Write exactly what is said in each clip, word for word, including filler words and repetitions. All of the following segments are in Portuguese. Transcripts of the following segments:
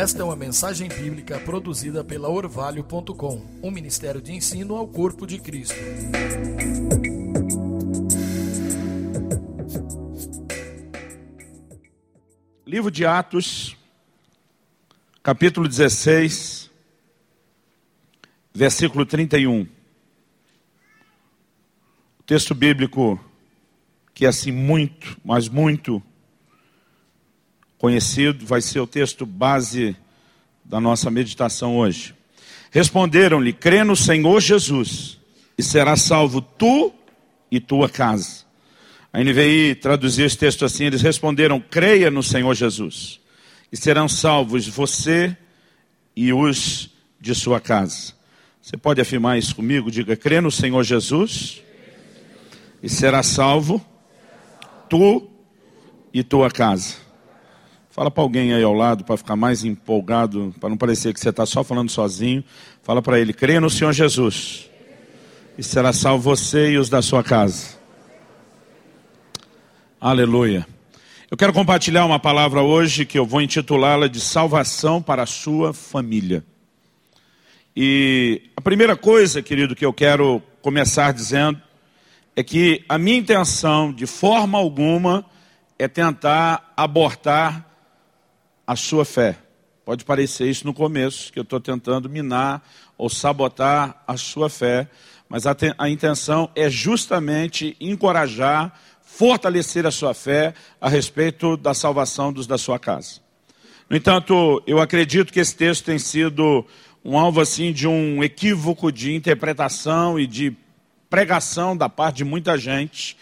Esta é uma mensagem bíblica produzida pela Orvalho ponto com, um ministério de ensino ao corpo de Cristo. Livro de Atos, capítulo dezesseis, versículo trinta e um. O texto bíblico que é assim muito, mas muito conhecido, vai ser o texto base da nossa meditação hoje. Responderam-lhe: crê no Senhor Jesus e serás salvo tu e tua casa. A N V I traduziu esse texto assim: eles responderam: creia no Senhor Jesus e serão salvos você e os de sua casa. Você pode afirmar isso comigo? Diga: crê no Senhor Jesus e será salvo tu e tua casa. Fala para alguém aí ao lado, para ficar mais empolgado, para não parecer que você está só falando sozinho. Fala para ele: creia no Senhor Jesus e será salvo você e os da sua casa. Aleluia. Eu quero compartilhar uma palavra hoje que eu vou intitulá-la de salvação para a sua família. E a primeira coisa, querido, que eu quero começar dizendo é que a minha intenção, de forma alguma, é tentar abortar a sua fé. Pode parecer isso no começo, que eu estou tentando minar ou sabotar a sua fé, mas a, te, a intenção é justamente encorajar, fortalecer a sua fé a respeito da salvação dos da sua casa. No entanto, eu acredito que esse texto tem sido um alvo assim de um equívoco de interpretação e de pregação da parte de muita gente.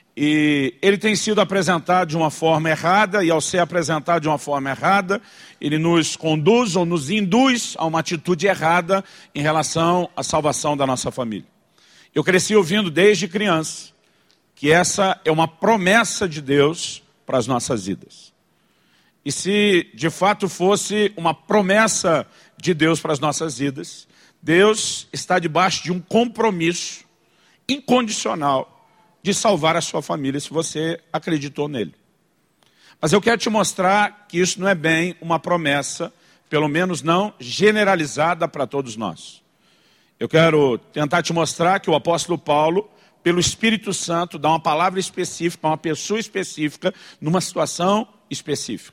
E ele tem sido apresentado de uma forma errada, e ao ser apresentado de uma forma errada, ele nos conduz ou nos induz a uma atitude errada em relação à salvação da nossa família. Eu cresci ouvindo desde criança que essa é uma promessa de Deus para as nossas vidas. E se de fato fosse uma promessa de Deus para as nossas vidas, Deus está debaixo de um compromisso incondicional de salvar a sua família, se você acreditou nele. Mas eu quero te mostrar que isso não é bem uma promessa, pelo menos não generalizada para todos nós. Eu quero tentar te mostrar que o apóstolo Paulo, pelo Espírito Santo, dá uma palavra específica, uma pessoa específica, numa situação específica.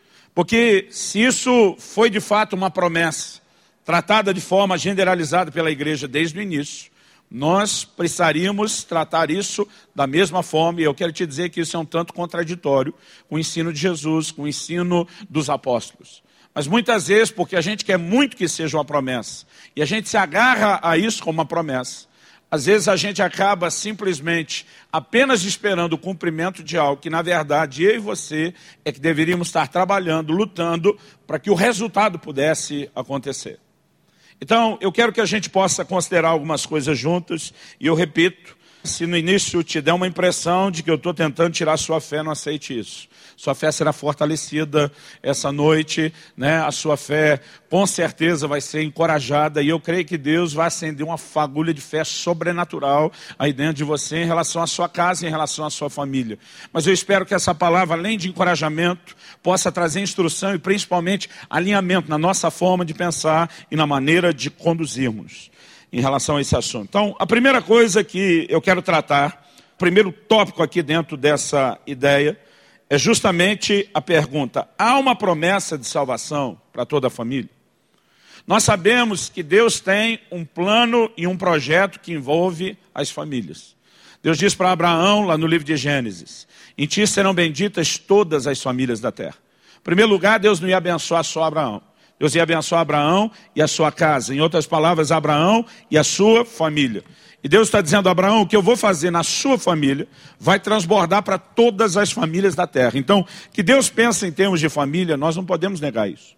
Porque se isso foi de fato uma promessa, tratada de forma generalizada pela igreja desde o início, nós precisaríamos tratar isso da mesma forma, e eu quero te dizer que isso é um tanto contraditório com o ensino de Jesus, com o ensino dos apóstolos. Mas muitas vezes, porque a gente quer muito que seja uma promessa, e a gente se agarra a isso como uma promessa, às vezes a gente acaba simplesmente apenas esperando o cumprimento de algo que, na verdade, eu e você é que deveríamos estar trabalhando, lutando, para que o resultado pudesse acontecer. Então, eu quero que a gente possa considerar algumas coisas juntas, e eu repito, se no início te der uma impressão de que eu estou tentando tirar sua fé, não aceite isso. Sua fé será fortalecida essa noite, né? A sua fé com certeza vai ser encorajada, e eu creio que Deus vai acender uma fagulha de fé sobrenatural aí dentro de você em relação à sua casa e em relação à sua família. Mas eu espero que essa palavra, além de encorajamento, possa trazer instrução e principalmente alinhamento na nossa forma de pensar e na maneira de conduzirmos em relação a esse assunto. Então, a primeira coisa que eu quero tratar, o primeiro tópico aqui dentro dessa ideia, é justamente a pergunta: há uma promessa de salvação para toda a família? Nós sabemos que Deus tem um plano e um projeto que envolve as famílias. Deus diz para Abraão, lá no livro de Gênesis: em ti serão benditas todas as famílias da terra. Em primeiro lugar, Deus não ia abençoar só Abraão. Deus ia abençoar Abraão e a sua casa. Em outras palavras, Abraão e a sua família. E Deus está dizendo a Abraão: o que eu vou fazer na sua família vai transbordar para todas as famílias da terra. Então, que Deus pensa em termos de família, nós não podemos negar isso.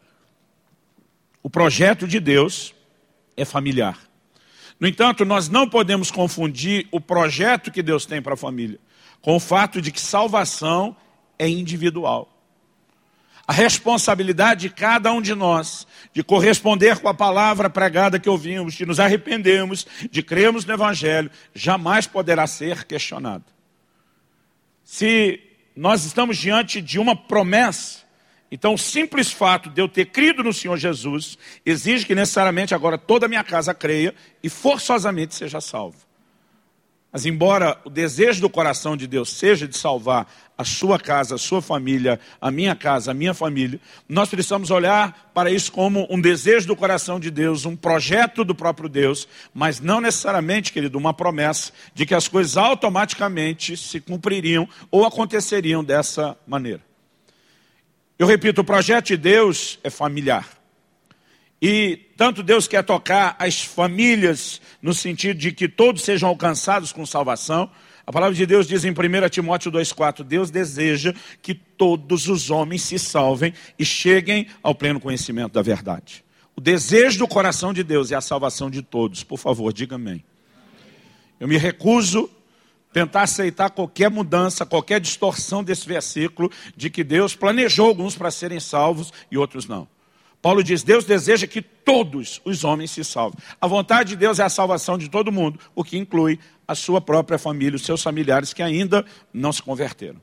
O projeto de Deus é familiar. No entanto, nós não podemos confundir o projeto que Deus tem para a família com o fato de que salvação é individual. A responsabilidade de cada um de nós de corresponder com a palavra pregada que ouvimos, de nos arrependemos, de crermos no Evangelho, jamais poderá ser questionada. Se nós estamos diante de uma promessa, Então o simples fato de eu ter crido no Senhor Jesus exige que necessariamente agora toda a minha casa creia e forçosamente seja salvo. Mas embora o desejo do coração de Deus seja de salvar a sua casa, a sua família, a minha casa, a minha família, nós precisamos olhar para isso como um desejo do coração de Deus, um projeto do próprio Deus, mas não necessariamente, querido, uma promessa de que as coisas automaticamente se cumpririam ou aconteceriam dessa maneira. Eu repito, o projeto de Deus é familiar. E tanto Deus quer tocar as famílias no sentido de que todos sejam alcançados com salvação. A palavra de Deus diz em primeira Timóteo dois, quatro, Deus deseja que todos os homens se salvem e cheguem ao pleno conhecimento da verdade. O desejo do coração de Deus é a salvação de todos. Por favor, diga amém. Eu me recuso a tentar aceitar qualquer mudança, qualquer distorção desse versículo de que Deus planejou alguns para serem salvos e outros não. Paulo diz, Deus deseja que todos os homens se salvem. A vontade de Deus é a salvação de todo mundo, o que inclui a sua própria família, os seus familiares que ainda não se converteram.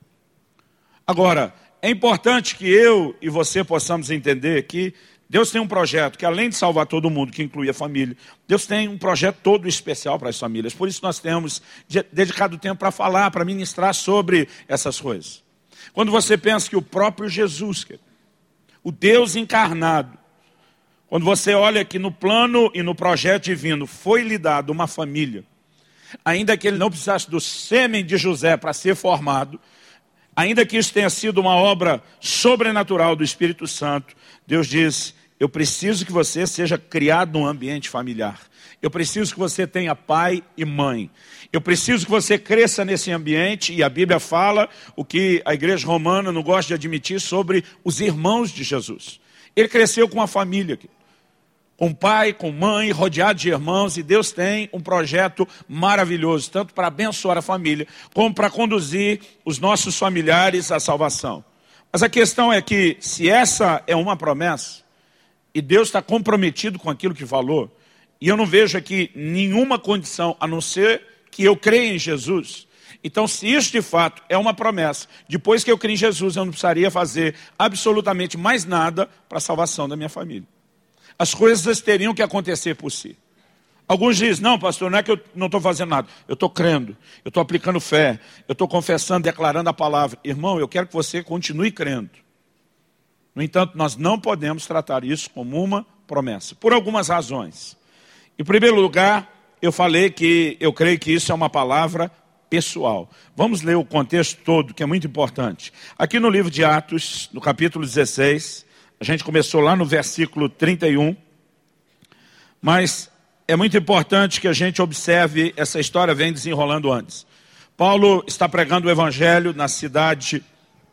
Agora, é importante que eu e você possamos entender que Deus tem um projeto que, além de salvar todo mundo, que inclui a família, Deus tem um projeto todo especial para as famílias. Por isso nós temos dedicado tempo para falar, para ministrar sobre essas coisas. Quando você pensa que o próprio Jesus, o Deus encarnado, quando você olha que no plano e no projeto divino foi lhe dado uma família, ainda que ele não precisasse do sêmen de José para ser formado, ainda que isso tenha sido uma obra sobrenatural do Espírito Santo, Deus diz, eu preciso que você seja criado num ambiente familiar. Eu preciso que você tenha pai e mãe. Eu preciso que você cresça nesse ambiente, e a Bíblia fala o que a igreja romana não gosta de admitir sobre os irmãos de Jesus. Ele cresceu com uma família, com pai, com mãe, rodeado de irmãos, e Deus tem um projeto maravilhoso, tanto para abençoar a família, como para conduzir os nossos familiares à salvação. Mas a questão é que, se essa é uma promessa, e Deus está comprometido com aquilo que falou, e eu não vejo aqui nenhuma condição, a não ser que eu creia em Jesus. Então, se isso de fato é uma promessa, depois que eu creio em Jesus, eu não precisaria fazer absolutamente mais nada para a salvação da minha família. As coisas teriam que acontecer por si. Alguns dizem, não pastor, não é que eu não estou fazendo nada. Eu estou crendo, eu estou aplicando fé, eu estou confessando, declarando a palavra. Irmão, eu quero que você continue crendo. No entanto, nós não podemos tratar isso como uma promessa, por algumas razões. Em primeiro lugar, eu falei que eu creio que isso é uma palavra pessoal. Vamos ler o contexto todo, que é muito importante. Aqui no livro de Atos, no capítulo dezesseis, a gente começou lá no versículo trinta e um, mas é muito importante que a gente observe, essa história vem desenrolando antes. Paulo está pregando o evangelho na cidade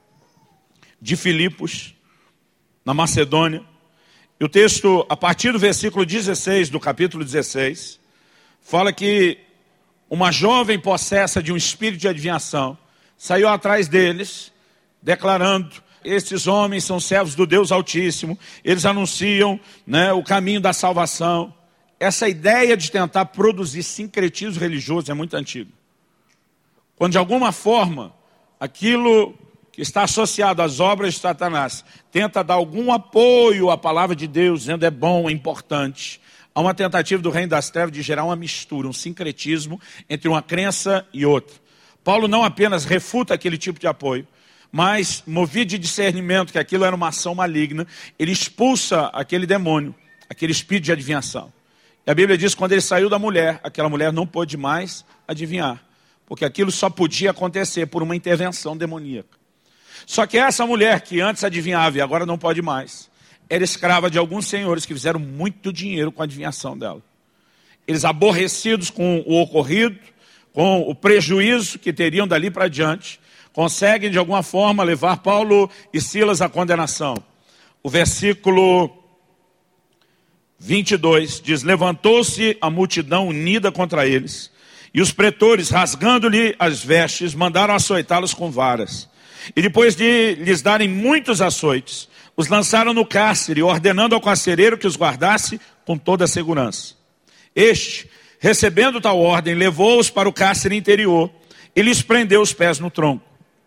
de Filipos, na Macedônia. E o texto, a partir do versículo dezesseis, do capítulo dezesseis, fala que uma jovem possessa de um espírito de adivinhação saiu atrás deles, declarando, esses homens são servos do Deus Altíssimo, eles anunciam, né, o caminho da salvação. Essa ideia de tentar produzir sincretismo religioso é muito antiga. Quando de alguma forma, aquilo que está associado às obras de Satanás tenta dar algum apoio à palavra de Deus, dizendo é bom, é importante, há uma tentativa do reino das trevas de gerar uma mistura, um sincretismo entre uma crença e outra. Paulo não apenas refuta aquele tipo de apoio, mas, movido de discernimento que aquilo era uma ação maligna, ele expulsa aquele demônio, aquele espírito de adivinhação. E a Bíblia diz que quando ele saiu da mulher, aquela mulher não pôde mais adivinhar, porque aquilo só podia acontecer por uma intervenção demoníaca. Só que essa mulher que antes adivinhava e agora não pode mais, era escrava de alguns senhores que fizeram muito dinheiro com a adivinhação dela. Eles, aborrecidos com o ocorrido, com o prejuízo que teriam dali para diante, conseguem de alguma forma levar Paulo e Silas à condenação. O versículo vinte e dois diz, levantou-se a multidão unida contra eles, e os pretores, rasgando-lhe as vestes, mandaram açoitá-los com varas. E depois de lhes darem muitos açoites, os lançaram no cárcere, ordenando ao carcereiro que os guardasse com toda a segurança. Este, recebendo tal ordem, levou-os para o cárcere interior e lhes prendeu os pés no tronco.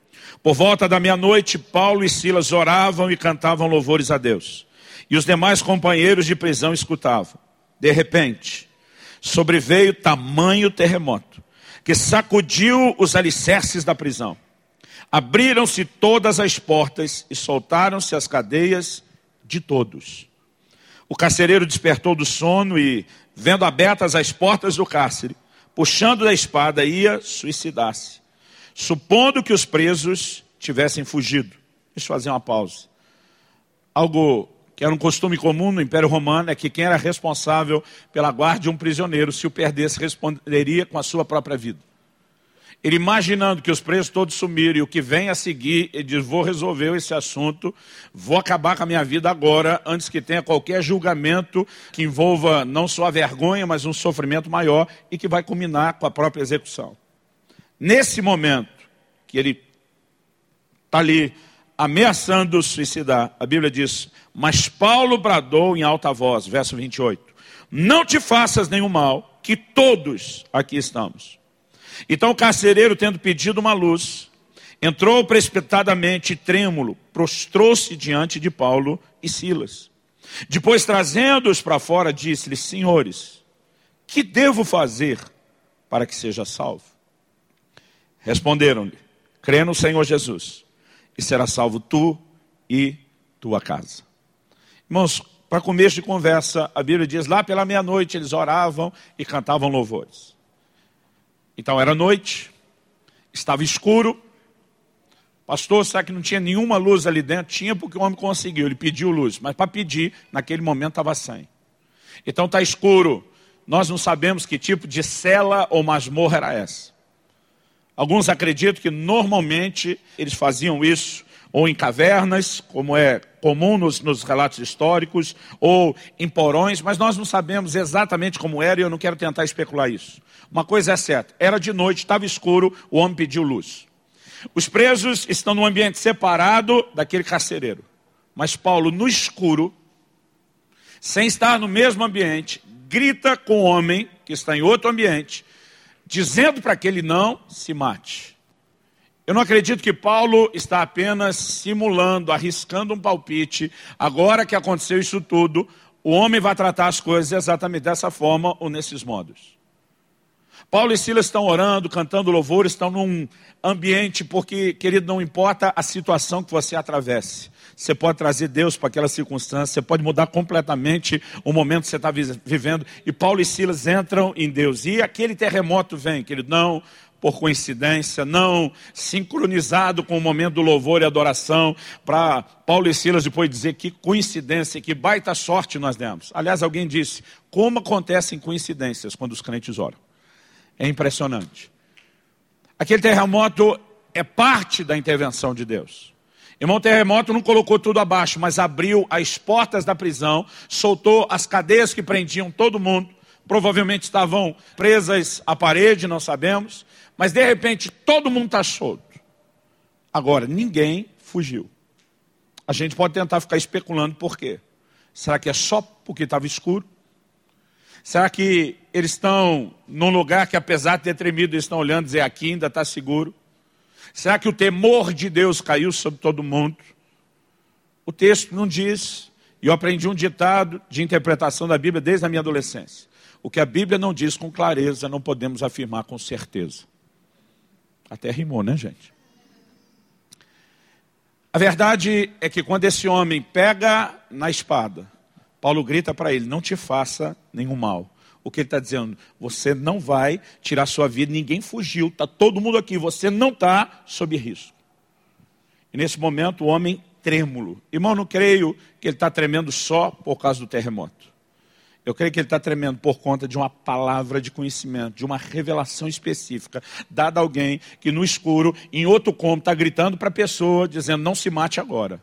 Por volta da meia-noite, Paulo e Silas oravam e cantavam louvores a Deus. E os demais companheiros de prisão escutavam. De repente, sobreveio tamanho terremoto, que sacudiu os alicerces da prisão. Abriram-se todas as portas e soltaram-se as cadeias de todos. O carcereiro despertou do sono e, vendo abertas as portas do cárcere, puxando da espada, ia suicidar-se, supondo que os presos tivessem fugido. Deixa eu fazer uma pausa. Algo que era um costume comum no Império Romano é que quem era responsável pela guarda de um prisioneiro, se o perdesse, responderia com a sua própria vida. Ele, imaginando que os presos todos sumiram e o que vem a seguir, ele diz, vou resolver esse assunto, vou acabar com a minha vida agora, antes que tenha qualquer julgamento que envolva não só a vergonha, mas um sofrimento maior e que vai culminar com a própria execução. Nesse momento que ele está ali ameaçando suicidar, a Bíblia diz, mas Paulo bradou em alta voz, verso vinte e oito, não te faças nenhum mal, que todos aqui estamos. Então o carcereiro, tendo pedido uma luz, entrou precipitadamente, trêmulo, prostrou-se diante de Paulo e Silas. Depois, trazendo-os para fora, disse-lhes, senhores, que devo fazer para que seja salvo? Responderam-lhe, crê no Senhor Jesus, e será salvo tu e tua casa. Irmãos, para começo de conversa, a Bíblia diz, lá pela meia-noite eles oravam e cantavam louvores. Então era noite, estava escuro. Pastor, será que não tinha nenhuma luz ali dentro? Tinha, porque o homem conseguiu, ele pediu luz. Mas para pedir, naquele momento estava sem. Então está escuro. Nós não sabemos que tipo de cela ou masmorra era essa. Alguns acreditam que normalmente eles faziam isso ou em cavernas, como é comum nos, nos relatos históricos, ou em porões, mas nós não sabemos exatamente como era e eu não quero tentar especular isso. Uma coisa é certa, era de noite, estava escuro, o homem pediu luz. Os presos estão num ambiente separado daquele carcereiro. Mas Paulo, no escuro, sem estar no mesmo ambiente, grita com o homem que está em outro ambiente, dizendo para que ele não se mate. Eu não acredito que Paulo está apenas simulando, arriscando um palpite. Agora que aconteceu isso tudo, o homem vai tratar as coisas exatamente dessa forma ou nesses modos. Paulo e Silas estão orando, cantando louvor, estão num ambiente, porque, querido, não importa a situação que você atravesse. Você pode trazer Deus para aquela circunstância, você pode mudar completamente o momento que você está vivendo. E Paulo e Silas entram em Deus. E aquele terremoto vem, querido, não por coincidência, não sincronizado com o momento do louvor e adoração, para Paulo e Silas depois dizer que coincidência, que baita sorte nós demos. Aliás, alguém disse, como acontecem coincidências quando os crentes oram? É impressionante. Aquele terremoto é parte da intervenção de Deus. Irmão, o terremoto não colocou tudo abaixo, mas abriu as portas da prisão, soltou as cadeias que prendiam todo mundo, provavelmente estavam presas à parede, não sabemos, mas de repente todo mundo está solto. Agora, ninguém fugiu. A gente pode tentar ficar especulando por quê. Será que é só porque estava escuro? Será que eles estão num lugar que, apesar de ter tremido, eles estão olhando e dizer, aqui ainda está seguro? Será que o temor de Deus caiu sobre todo mundo? O texto não diz, e eu aprendi um ditado de interpretação da Bíblia desde a minha adolescência. O que a Bíblia não diz com clareza, não podemos afirmar com certeza. Até rimou, né, gente? A verdade é que quando esse homem pega na espada, Paulo grita para ele, não te faça nenhum mal. O que ele está dizendo? Você não vai tirar sua vida, ninguém fugiu, está todo mundo aqui, você não está sob risco. E nesse momento o homem trêmulo. Irmão, não creio que ele está tremendo só por causa do terremoto. Eu creio que ele está tremendo por conta de uma palavra de conhecimento, de uma revelação específica, dada a alguém que no escuro, em outro cômodo, está gritando para a pessoa, dizendo, não se mate agora.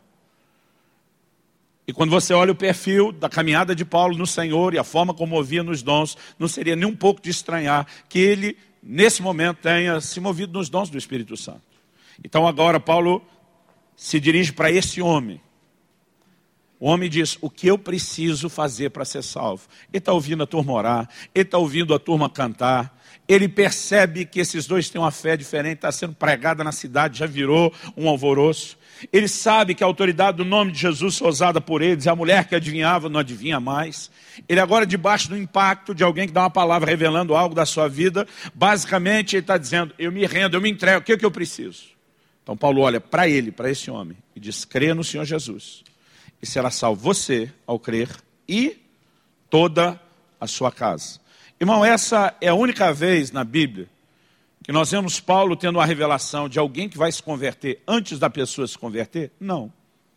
E quando você olha o perfil da caminhada de Paulo no Senhor e a forma como movia nos dons, não seria nem um pouco de estranhar que ele, nesse momento, tenha se movido nos dons do Espírito Santo. Então agora Paulo se dirige para esse homem. O homem diz, o que eu preciso fazer para ser salvo? Ele está ouvindo a turma orar, ele está ouvindo a turma cantar, ele percebe que esses dois têm uma fé diferente, está sendo pregada na cidade, já virou um alvoroço. Ele sabe que a autoridade do nome de Jesus foi usada por eles, a mulher que adivinhava não adivinha mais. Ele agora, debaixo do impacto de alguém que dá uma palavra revelando algo da sua vida, basicamente ele está dizendo, eu me rendo, eu me entrego, o que, é que eu preciso? Então Paulo olha para ele, para esse homem, e diz, crê no Senhor Jesus. E será salvo você ao crer e toda a sua casa. Irmão, essa é a única vez na Bíblia que nós vemos Paulo tendo uma revelação de alguém que vai se converter antes da pessoa se converter? Não.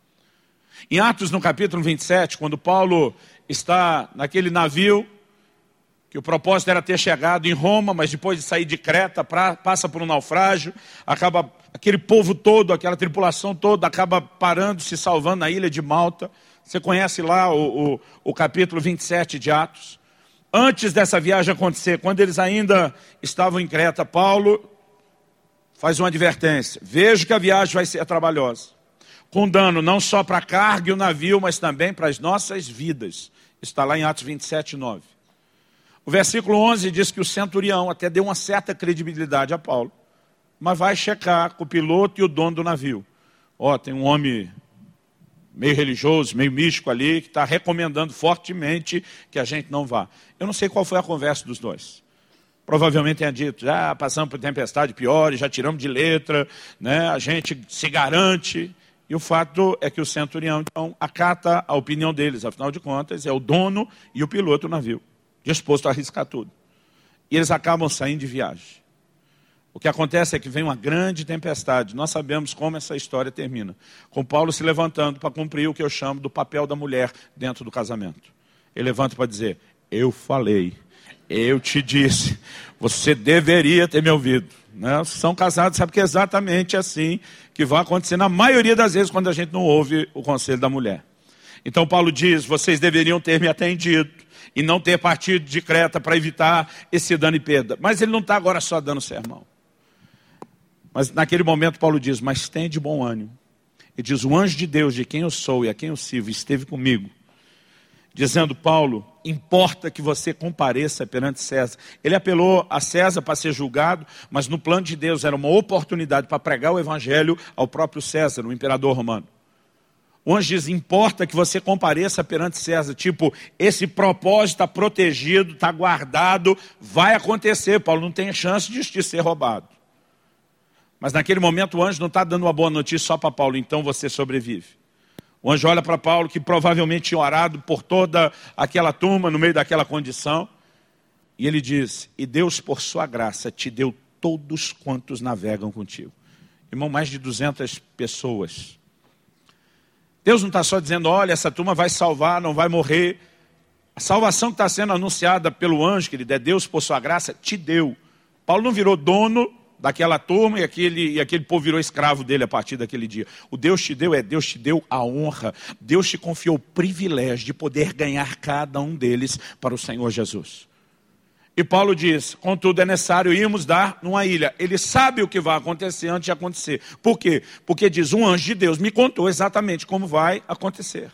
Em Atos, no capítulo vinte e sete, quando Paulo está naquele navio, que o propósito era ter chegado em Roma, mas depois de sair de Creta, pra, passa por um naufrágio, acaba, aquele povo todo, aquela tripulação toda, acaba parando, se salvando na ilha de Malta. Você conhece lá o, o, o capítulo vinte e sete de Atos. Antes dessa viagem acontecer, quando eles ainda estavam em Creta, Paulo faz uma advertência. Vejo que a viagem vai ser trabalhosa, com dano não só para a carga e o navio, mas também para as nossas vidas. Está lá em Atos vinte e sete, nove. O versículo onze diz que o centurião até deu uma certa credibilidade a Paulo, mas vai checar com o piloto e o dono do navio. Ó, tem um homem meio religioso, meio místico ali, que está recomendando fortemente que a gente não vá. Eu não sei qual foi a conversa dos dois. Provavelmente tenha dito, já passamos por tempestade piores, já tiramos de letra, né? A gente se garante. E o fato é que o centurião, então, acata a opinião deles. Afinal de contas, é o dono e o piloto do navio, disposto a arriscar tudo. E eles acabam saindo de viagem. O que acontece é que vem uma grande tempestade. Nós sabemos como essa história termina. Com Paulo se levantando para cumprir o que eu chamo do papel da mulher dentro do casamento. Ele levanta para dizer, eu falei, eu te disse, você deveria ter me ouvido. Né? São casados, sabe que é exatamente assim que vai acontecer na maioria das vezes quando a gente não ouve o conselho da mulher. Então Paulo diz, vocês deveriam ter me atendido e não ter partido de Creta para evitar esse dano e perda. Mas ele não está agora só dando sermão. Mas naquele momento Paulo diz, mas tem de bom ânimo. Ele diz, o anjo de Deus, de quem eu sou e a quem eu sirvo, esteve comigo. Dizendo, Paulo, importa que você compareça perante César. Ele apelou a César para ser julgado, mas no plano de Deus era uma oportunidade para pregar o evangelho ao próprio César, o imperador romano. O anjo diz, importa que você compareça perante César. Tipo, esse propósito está protegido, está guardado, vai acontecer. Paulo não tem chance de te ser roubado. Mas naquele momento o anjo não está dando uma boa notícia só para Paulo, então você sobrevive. O anjo olha para Paulo, que provavelmente tinha orado por toda aquela turma, no meio daquela condição. E ele diz, e Deus por sua graça te deu todos quantos navegam contigo. Irmão, mais de duzentas pessoas. Deus não está só dizendo, olha, essa turma vai salvar, não vai morrer. A salvação que está sendo anunciada pelo anjo, querido, é Deus por sua graça, te deu. Paulo não virou dono daquela turma e aquele, e aquele povo virou escravo dele a partir daquele dia. O Deus te deu é, Deus te deu a honra. Deus te confiou o privilégio de poder ganhar cada um deles para o Senhor Jesus. E Paulo diz, contudo é necessário irmos dar numa ilha. Ele sabe o que vai acontecer antes de acontecer. Por quê? Porque diz, um anjo de Deus me contou exatamente como vai acontecer.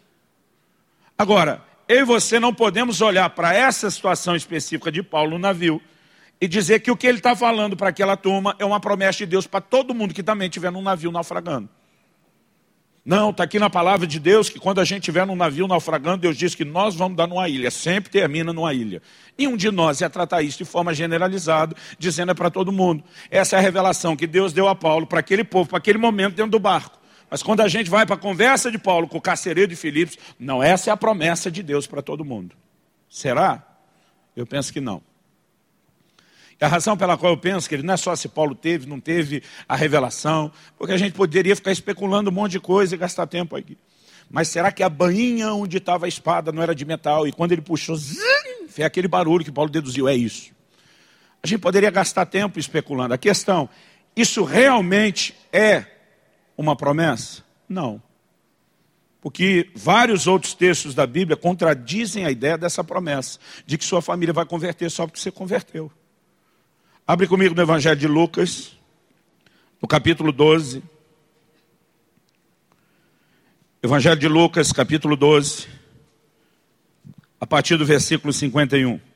Agora, eu e você não podemos olhar para essa situação específica de Paulo no navio e dizer que o que ele está falando para aquela turma é uma promessa de Deus para todo mundo que também estiver num navio naufragando. Não, está aqui na palavra de Deus que quando a gente estiver num navio naufragando, Deus diz que nós vamos dar numa ilha, sempre termina numa ilha. E um de nós ia tratar isso de forma generalizada, dizendo é para todo mundo. Essa é a revelação que Deus deu a Paulo para aquele povo, para aquele momento dentro do barco. Mas quando a gente vai para a conversa de Paulo com o carcereiro de Filipos, não, essa é a promessa de Deus para todo mundo. Será? Eu penso que não. E a razão pela qual eu penso que ele não é só se Paulo teve, não teve a revelação, porque a gente poderia ficar especulando um monte de coisa e gastar tempo aqui. Mas será que a bainha onde estava a espada não era de metal? E quando ele puxou, zim, foi aquele barulho que Paulo deduziu, é isso. A gente poderia gastar tempo especulando. A questão, isso realmente é uma promessa? Não. Porque vários outros textos da Bíblia contradizem a ideia dessa promessa, de que sua família vai converter só porque você converteu. Abre comigo no Evangelho de Lucas, no capítulo doze. Evangelho de Lucas, capítulo doze, a partir do versículo cinquenta e um.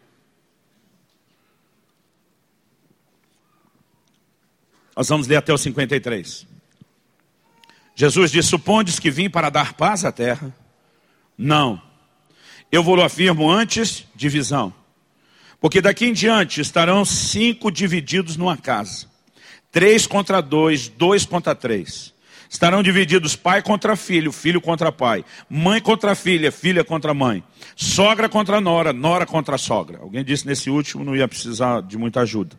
Nós vamos ler até o cinquenta e três. Jesus disse: supondes que vim para dar paz à terra? Não. Eu vou-lo afirmo antes, divisão. Porque daqui em diante estarão cinco divididos numa casa. Três contra dois, dois contra três. Estarão divididos pai contra filho, filho contra pai. Mãe contra filha, filha contra mãe. Sogra contra nora, nora contra sogra. Alguém disse nesse último não ia precisar de muita ajuda.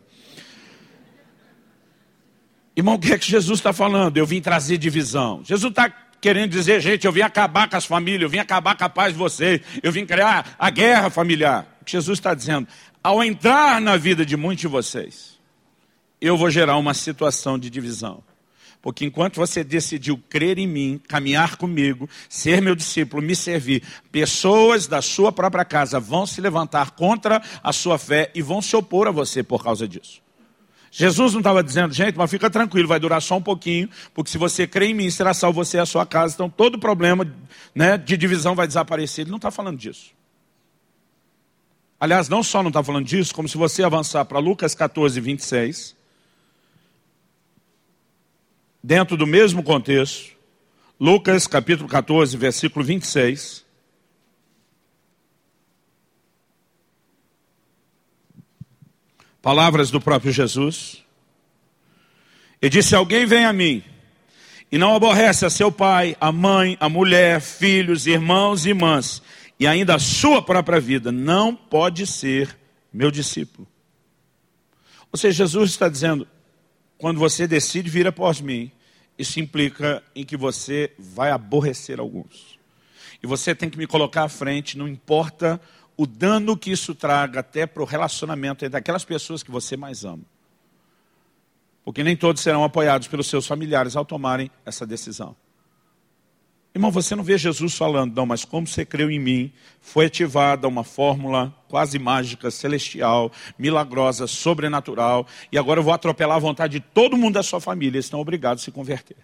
Irmão, o que é que Jesus está falando? Eu vim trazer divisão. Jesus está querendo dizer, gente, eu vim acabar com as famílias, eu vim acabar com a paz de vocês, eu vim criar a guerra familiar. O que Jesus está dizendo, ao entrar na vida de muitos de vocês, eu vou gerar uma situação de divisão. Porque enquanto você decidiu crer em mim, caminhar comigo, ser meu discípulo, me servir, pessoas da sua própria casa vão se levantar contra a sua fé e vão se opor a você por causa disso. Jesus não estava dizendo, gente, mas fica tranquilo, vai durar só um pouquinho, porque se você crê em mim, será salvo você e a sua casa, então todo problema, né, de divisão vai desaparecer. Ele não está falando disso. Aliás, não só não está falando disso, como se você avançar para Lucas catorze, vinte e seis, dentro do mesmo contexto, Lucas capítulo catorze, versículo vinte e seis, palavras do próprio Jesus. Ele disse, alguém vem a mim e não aborrece a seu pai, a mãe, a mulher, filhos, irmãos e irmãs, e ainda a sua própria vida, não pode ser meu discípulo. Ou seja, Jesus está dizendo, quando você decide vir após mim, isso implica em que você vai aborrecer alguns. E você tem que me colocar à frente, não importa o dano que isso traga até para o relacionamento entre aquelas pessoas que você mais ama. Porque nem todos serão apoiados pelos seus familiares ao tomarem essa decisão. Irmão, você não vê Jesus falando, não, mas como você creu em mim, foi ativada uma fórmula quase mágica, celestial, milagrosa, sobrenatural, e agora eu vou atropelar a vontade de todo mundo da sua família, eles estão obrigados a se converter.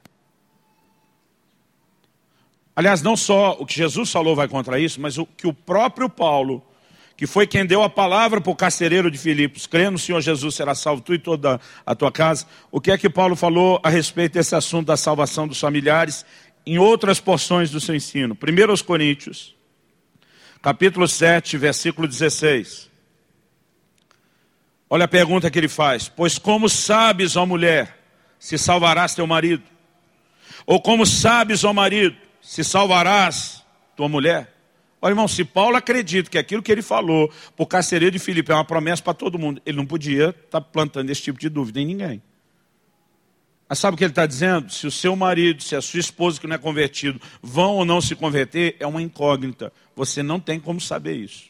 Aliás, não só o que Jesus falou vai contra isso, mas o que o próprio Paulo, que foi quem deu a palavra para o carcereiro de Filipos, crendo no Senhor Jesus será salvo tu e toda a tua casa, o que é que Paulo falou a respeito desse assunto da salvação dos familiares, em outras porções do seu ensino. Primeiro aos Coríntios, capítulo sete, versículo dezesseis. Olha a pergunta que ele faz. Pois como sabes, ó mulher, se salvarás teu marido? Ou como sabes, ó marido, se salvarás tua mulher? Olha, irmão, se Paulo acredita que aquilo que ele falou para o carcereiro de Filipe é uma promessa para todo mundo, ele não podia estar plantando esse tipo de dúvida em ninguém. Mas sabe o que ele está dizendo? Se o seu marido, se a sua esposa que não é convertido, vão ou não se converter, é uma incógnita. Você não tem como saber isso.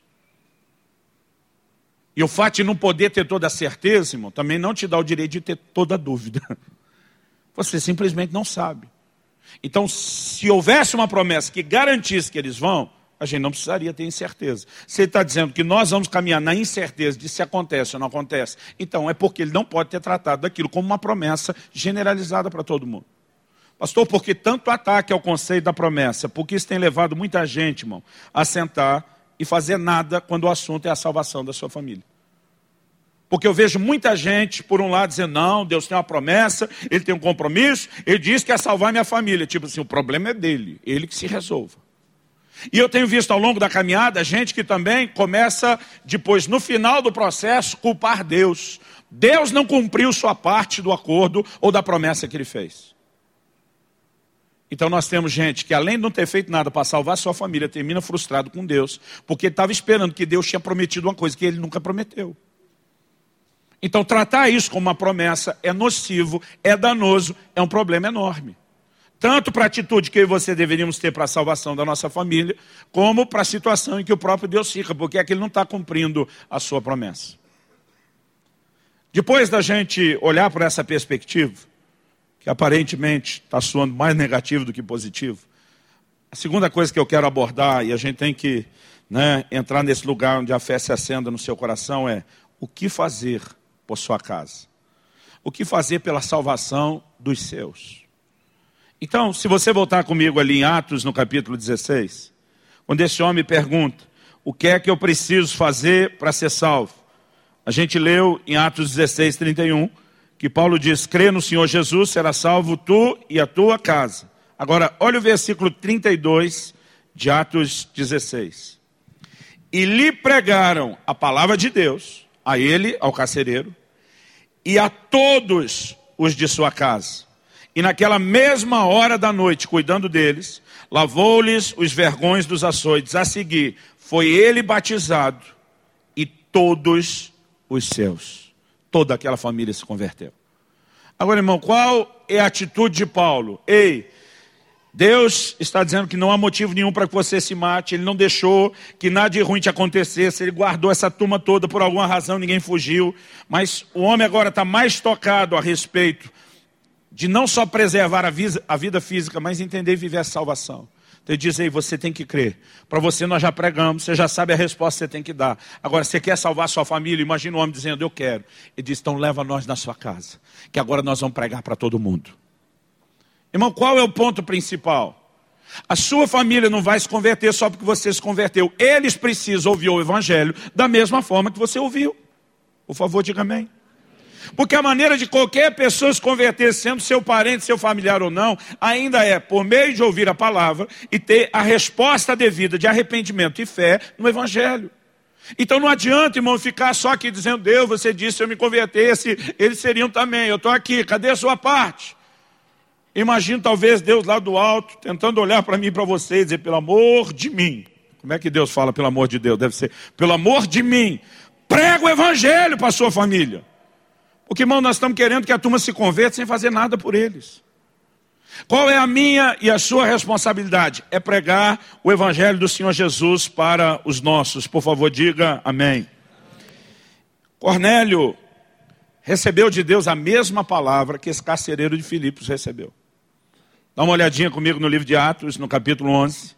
E o fato de não poder ter toda a certeza, irmão, também não te dá o direito de ter toda a dúvida. Você simplesmente não sabe. Então, se houvesse uma promessa que garantisse que eles vão, a gente não precisaria ter incerteza. Se ele está dizendo que nós vamos caminhar na incerteza de se acontece ou não acontece, então é porque ele não pode ter tratado daquilo como uma promessa generalizada para todo mundo. Pastor, por que tanto ataque ao conceito da promessa? Porque isso tem levado muita gente, irmão, a sentar e fazer nada quando o assunto é a salvação da sua família. Porque eu vejo muita gente, por um lado, dizendo, não, Deus tem uma promessa, Ele tem um compromisso, Ele diz que é salvar minha família. Tipo assim, o problema é dele, Ele que se resolva. E eu tenho visto ao longo da caminhada, gente que também começa, depois, no final do processo, culpar Deus. Deus não cumpriu sua parte do acordo ou da promessa que Ele fez. Então nós temos gente que, além de não ter feito nada para salvar sua família, termina frustrado com Deus, porque estava esperando que Deus tinha prometido uma coisa que Ele nunca prometeu. Então tratar isso como uma promessa é nocivo, é danoso, é um problema enorme. Tanto para a atitude que eu e você deveríamos ter para a salvação da nossa família, como para a situação em que o próprio Deus fica, porque é que Ele não está cumprindo a sua promessa. Depois da gente olhar por essa perspectiva, que aparentemente está soando mais negativo do que positivo, a segunda coisa que eu quero abordar, e a gente tem que, né, entrar nesse lugar onde a fé se acenda no seu coração, é o que fazer por sua casa. O que fazer pela salvação dos seus. Então, se você voltar comigo ali em Atos, no capítulo dezesseis, quando esse homem pergunta, o que é que eu preciso fazer para ser salvo? A gente leu em Atos dezesseis, trinta e um, que Paulo diz, crê no Senhor Jesus, será salvo tu e a tua casa. Agora, olha o versículo trinta e dois de Atos dezesseis. E lhe pregaram a palavra de Deus, a ele, ao carcereiro, e a todos os de sua casa. E naquela mesma hora da noite, cuidando deles, lavou-lhes os vergões dos açoites. A seguir, foi ele batizado e todos os seus. Toda aquela família se converteu. Agora, irmão, qual é a atitude de Paulo? Ei, Deus está dizendo que não há motivo nenhum para que você se mate. Ele não deixou que nada de ruim te acontecesse. Ele guardou essa turma toda por alguma razão, ninguém fugiu. Mas o homem agora está mais tocado a respeito de não só preservar a vida, a vida física, mas entender e viver a salvação. Então ele diz, aí, você tem que crer. Para você nós já pregamos, você já sabe a resposta que você tem que dar. Agora, você quer salvar sua família? Imagina o homem dizendo, eu quero. Ele diz, então leva nós na sua casa, que agora nós vamos pregar para todo mundo. Irmão, qual é o ponto principal? A sua família não vai se converter só porque você se converteu. Eles precisam ouvir o evangelho da mesma forma que você ouviu. Por favor, diga amém. Porque a maneira de qualquer pessoa se converter, sendo seu parente, seu familiar ou não, ainda é por meio de ouvir a palavra e ter a resposta devida de arrependimento e fé no evangelho. Então não adianta, irmão, ficar só aqui dizendo, Deus, você disse, se eu me convertesse, eles seriam também. Eu estou aqui, cadê a sua parte? Imagino talvez Deus lá do alto, tentando olhar para mim e para você e dizer, pelo amor de mim. Como é que Deus fala pelo amor de Deus? Deve ser, pelo amor de mim, prega o evangelho para a sua família. Porque, irmão, nós estamos querendo que a turma se converta sem fazer nada por eles. Qual é a minha e a sua responsabilidade? É pregar o evangelho do Senhor Jesus para os nossos. Por favor, diga amém. Cornélio recebeu de Deus a mesma palavra que esse carcereiro de Filipos recebeu. Dá uma olhadinha comigo no livro de Atos, no capítulo onze.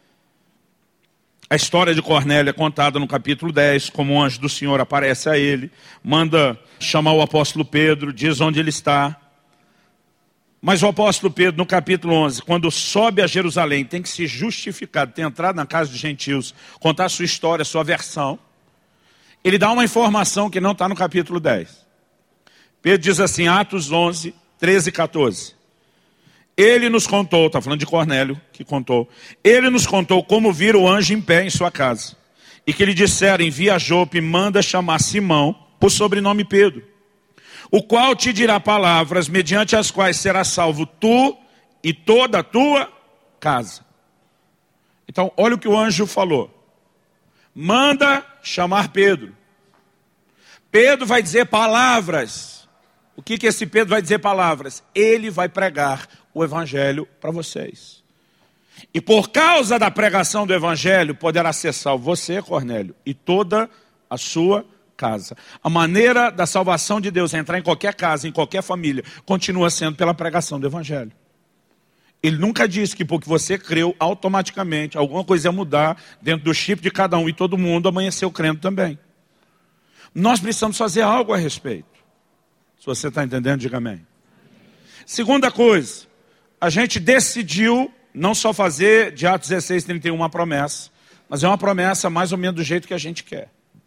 A história de Cornélio é contada no capítulo dez, como um anjo do Senhor aparece a ele, manda chamar o apóstolo Pedro, diz onde ele está. Mas o apóstolo Pedro, no capítulo onze, quando sobe a Jerusalém, tem que se justificar, ter entrado na casa de gentios, contar a sua história, a sua versão. Ele dá uma informação que não está no capítulo dez. Pedro diz assim, Atos onze, treze e quatorze. Ele nos contou, está falando de Cornélio, que contou. Ele nos contou como vira o anjo em pé em sua casa. E que lhe disseram, envia a Jope, manda chamar Simão, por sobrenome Pedro. O qual te dirá palavras, mediante as quais será salvo tu e toda a tua casa. Então, olha o que o anjo falou. Manda chamar Pedro. Pedro vai dizer palavras. O que que esse Pedro vai dizer palavras? Ele vai pregar o evangelho para vocês. E por causa da pregação do evangelho, poderá ser salvo você, Cornélio, e toda a sua casa. A maneira da salvação de Deus entrar em qualquer casa, em qualquer família, continua sendo pela pregação do evangelho. Ele nunca disse que porque você creu, automaticamente, alguma coisa ia mudar dentro do chip de cada um e todo mundo amanheceu crendo também. Nós precisamos fazer algo a respeito. Se você está entendendo, diga amém. Segunda coisa, a gente decidiu não só fazer de Atos dezesseis, trinta e um uma promessa, mas é uma promessa mais ou menos do jeito que a gente quer.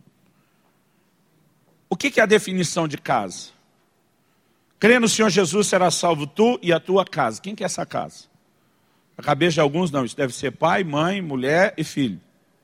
O que é a definição de casa? Crê no Senhor Jesus, será salvo tu e a tua casa. Quem que é essa casa? A cabeça de alguns não, isso deve ser pai, mãe, mulher e filho.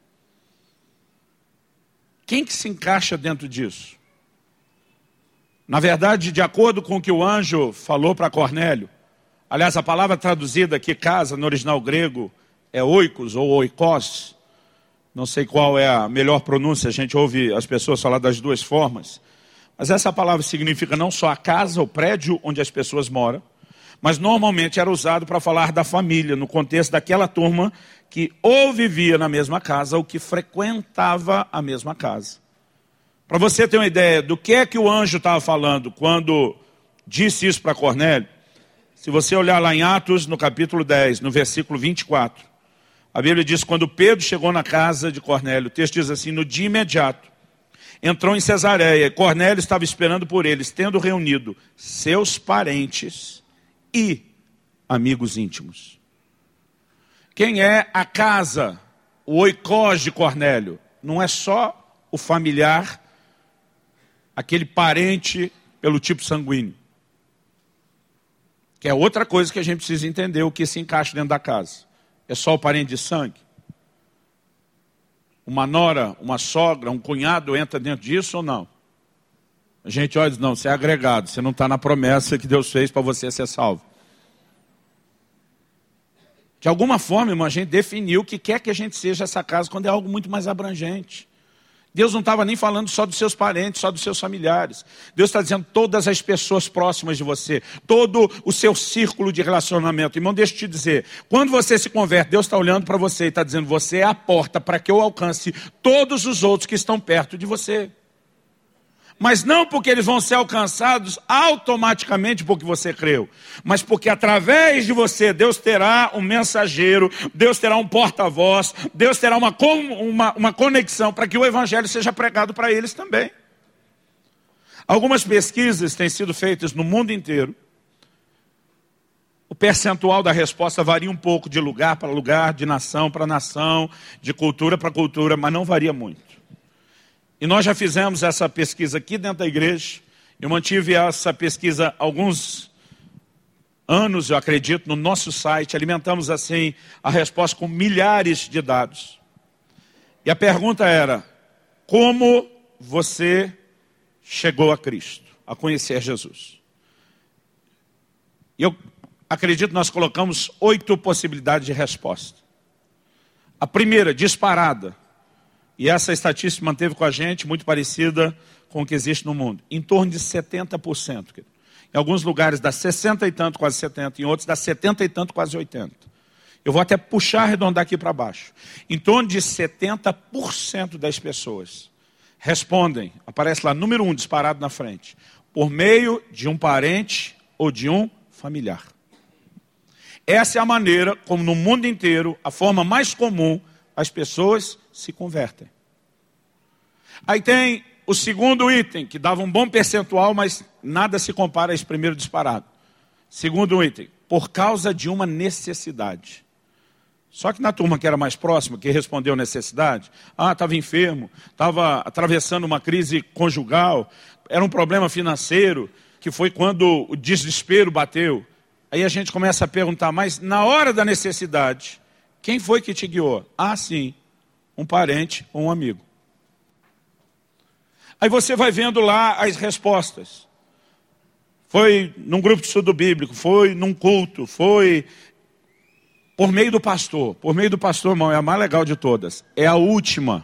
Quem que se encaixa dentro disso? Na verdade, de acordo com o que o anjo falou para Cornélio, aliás, a palavra traduzida aqui, casa, no original grego, é oikos ou oikos. Não sei qual é a melhor pronúncia, a gente ouve as pessoas falar das duas formas. Mas essa palavra significa não só a casa, o prédio onde as pessoas moram, mas normalmente era usado para falar da família, no contexto daquela turma que ou vivia na mesma casa ou que frequentava a mesma casa. Para você ter uma ideia do que é que o anjo estava falando quando disse isso para Cornélio, se você olhar lá em Atos, no capítulo dez, no versículo vinte e quatro, a Bíblia diz, quando Pedro chegou na casa de Cornélio, o texto diz assim, no dia imediato, entrou em Cesareia, e Cornélio estava esperando por eles, tendo reunido seus parentes e amigos íntimos. Quem é a casa, o oikós de Cornélio? Não é só o familiar, aquele parente pelo tipo sanguíneo. Que é outra coisa que a gente precisa entender, o que se encaixa dentro da casa. É só o parente de sangue? Uma nora, uma sogra, um cunhado entra dentro disso ou não? A gente olha e diz, não, você é agregado, você não está na promessa que Deus fez para você ser salvo. De alguma forma, irmão, a gente definiu o que quer que a gente seja essa casa quando é algo muito mais abrangente. Deus não estava nem falando só dos seus parentes, só dos seus familiares. Deus está dizendo todas as pessoas próximas de você, todo o seu círculo de relacionamento. Irmão, deixa eu te dizer, quando você se converte, Deus está olhando para você e está dizendo, você é a porta para que eu alcance todos os outros que estão perto de você. Mas não porque eles vão ser alcançados automaticamente porque você creu, mas porque através de você Deus terá um mensageiro, Deus terá um porta-voz, Deus terá uma, uma, uma conexão para que o evangelho seja pregado para eles também. Algumas pesquisas têm sido feitas no mundo inteiro. O percentual da resposta varia um pouco de lugar para lugar, de nação para nação, de cultura para cultura, mas não varia muito. E nós já fizemos essa pesquisa aqui dentro da igreja. Eu mantive essa pesquisa há alguns anos, eu acredito, no nosso site. Alimentamos assim a resposta com milhares de dados. E a pergunta era, como você chegou a Cristo, a conhecer Jesus? E eu acredito que nós colocamos oito possibilidades de resposta. A primeira, disparada. E essa estatística manteve com a gente, muito parecida com o que existe no mundo. Em torno de setenta por cento. Em alguns lugares dá sessenta e tanto, quase setenta. Em outros dá setenta e tanto, quase oitenta. Eu vou até puxar, arredondar aqui para baixo. Em torno de setenta por cento das pessoas respondem, aparece lá, número um, disparado na frente, por meio de um parente ou de um familiar. Essa é a maneira como no mundo inteiro, a forma mais comum, as pessoas se convertem. Aí tem o segundo item, que dava um bom percentual, mas nada se compara a esse primeiro disparado. Segundo item, por causa de uma necessidade. Só que na turma que era mais próxima, que respondeu necessidade, ah, estava enfermo, estava atravessando uma crise conjugal, era um problema financeiro, que foi quando o desespero bateu. Aí a gente começa a perguntar, mas na hora da necessidade, quem foi que te guiou? Ah, sim, um parente ou um amigo. Aí você vai vendo lá as respostas. Foi num grupo de estudo bíblico, foi num culto, foi por meio do pastor. Por meio do pastor, irmão, é a mais legal de todas. É a última.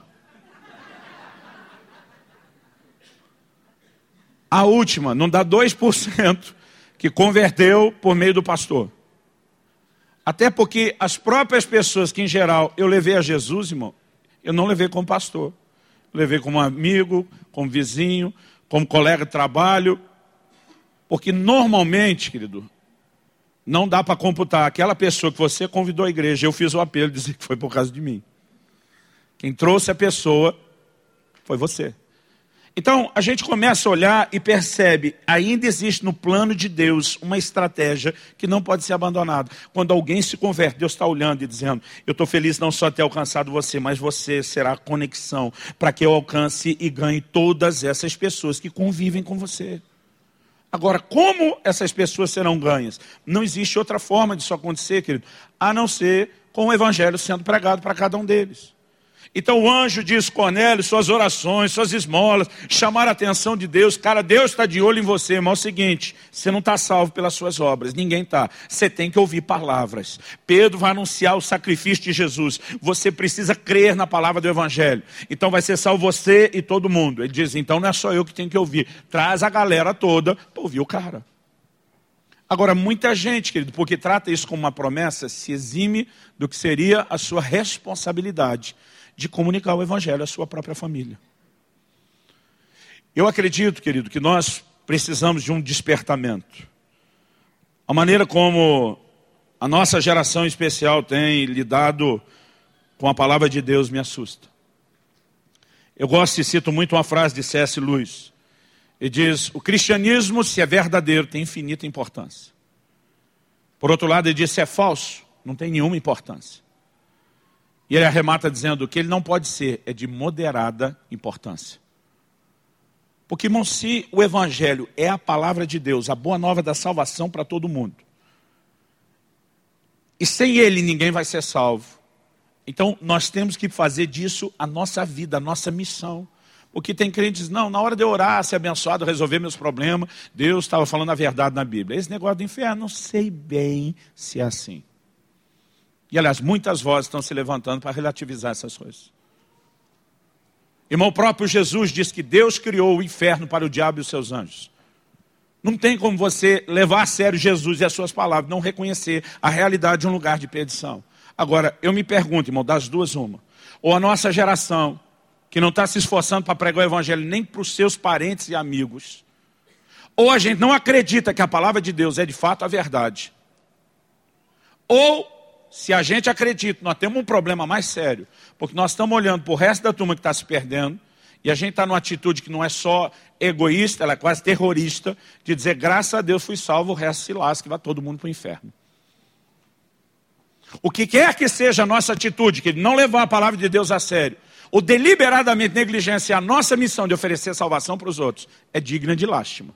A última, não dá dois por cento que converteu por meio do pastor. Até porque as próprias pessoas que, em geral, eu levei a Jesus, irmão, eu não levei como pastor. Eu levei como amigo, como vizinho, como colega de trabalho. Porque normalmente, querido, não dá para computar. Aquela pessoa que você convidou à igreja, eu fiz o apelo, dizer que foi por causa de mim. Quem trouxe a pessoa foi você. Então, a gente começa a olhar e percebe, ainda existe no plano de Deus uma estratégia que não pode ser abandonada. Quando alguém se converte, Deus está olhando e dizendo, eu estou feliz não só ter alcançado você, mas você será a conexão para que eu alcance e ganhe todas essas pessoas que convivem com você. Agora, como essas pessoas serão ganhas? Não existe outra forma disso acontecer, querido, a não ser com o evangelho sendo pregado para cada um deles. Então o anjo diz, Cornélio, suas orações, suas esmolas, chamar a atenção de Deus. Cara, Deus está de olho em você, irmão. É o seguinte, você não está salvo pelas suas obras, ninguém está. Você tem que ouvir palavras. Pedro vai anunciar o sacrifício de Jesus. Você precisa crer na palavra do evangelho. Então vai ser salvo você e todo mundo. Ele diz, então não é só eu que tenho que ouvir. Traz a galera toda para ouvir o cara. Agora, muita gente, querido, porque trata isso como uma promessa, se exime do que seria a sua responsabilidade de comunicar o evangelho à sua própria família. Eu acredito, querido, que nós precisamos de um despertamento. A maneira como a nossa geração especial tem lidado com a palavra de Deus me assusta. Eu gosto e cito muito uma frase de C S Lewis. Ele diz, o cristianismo, se é verdadeiro, tem infinita importância. Por outro lado, ele diz, se é falso, não tem nenhuma importância. E ele arremata dizendo que ele não pode ser, é de moderada importância. Porque, irmão, se o evangelho é a palavra de Deus, a boa nova da salvação para todo mundo, e sem ele ninguém vai ser salvo, então nós temos que fazer disso a nossa vida, a nossa missão. Porque tem crentes, não, na hora de eu orar, ser abençoado, resolver meus problemas, Deus estava falando a verdade na Bíblia. Esse negócio do inferno, não sei bem se é assim. E, aliás, muitas vozes estão se levantando para relativizar essas coisas. Irmão, o próprio Jesus disse que Deus criou o inferno para o diabo e os seus anjos. Não tem como você levar a sério Jesus e as suas palavras, não reconhecer a realidade de um lugar de perdição. Agora, eu me pergunto, irmão, das duas uma. Ou a nossa geração, que não está se esforçando para pregar o evangelho nem para os seus parentes e amigos, ou a gente não acredita que a palavra de Deus é de fato a verdade, ou se a gente acredita, nós temos um problema mais sério, porque nós estamos olhando para o resto da turma que está se perdendo, e a gente está numa atitude que não é só egoísta, ela é quase terrorista, de dizer, graças a Deus fui salvo, o resto se lasca, vai todo mundo para o inferno. O que quer que seja a nossa atitude, que não levar a palavra de Deus a sério, ou deliberadamente negligenciar a nossa missão de oferecer salvação para os outros, é digna de lástima.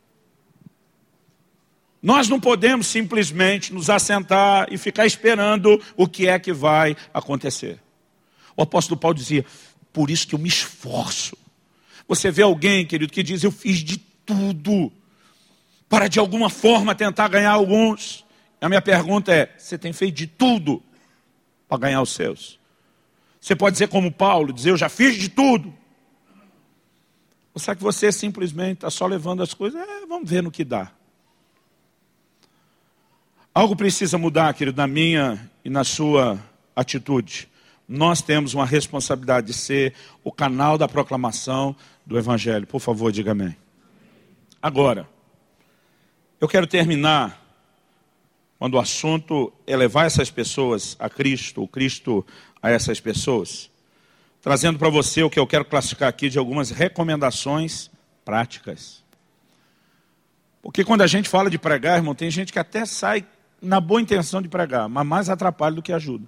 Nós não podemos simplesmente nos assentar e ficar esperando o que é que vai acontecer. O apóstolo Paulo dizia, por isso que eu me esforço. Você vê alguém, querido, que diz, eu fiz de tudo para de alguma forma tentar ganhar alguns. A minha pergunta é, você tem feito de tudo para ganhar os seus? Você pode dizer como Paulo, dizer, eu já fiz de tudo. Ou será que você simplesmente está só levando as coisas? É, vamos ver no que dá. Algo precisa mudar, querido, na minha e na sua atitude. Nós temos uma responsabilidade de ser o canal da proclamação do evangelho. Por favor, diga amém. Agora, eu quero terminar quando o assunto é levar essas pessoas a Cristo, o Cristo a essas pessoas, trazendo para você o que eu quero classificar aqui de algumas recomendações práticas. Porque quando a gente fala de pregar, irmão, tem gente que até sai na boa intenção de pregar, mas mais atrapalha do que ajuda.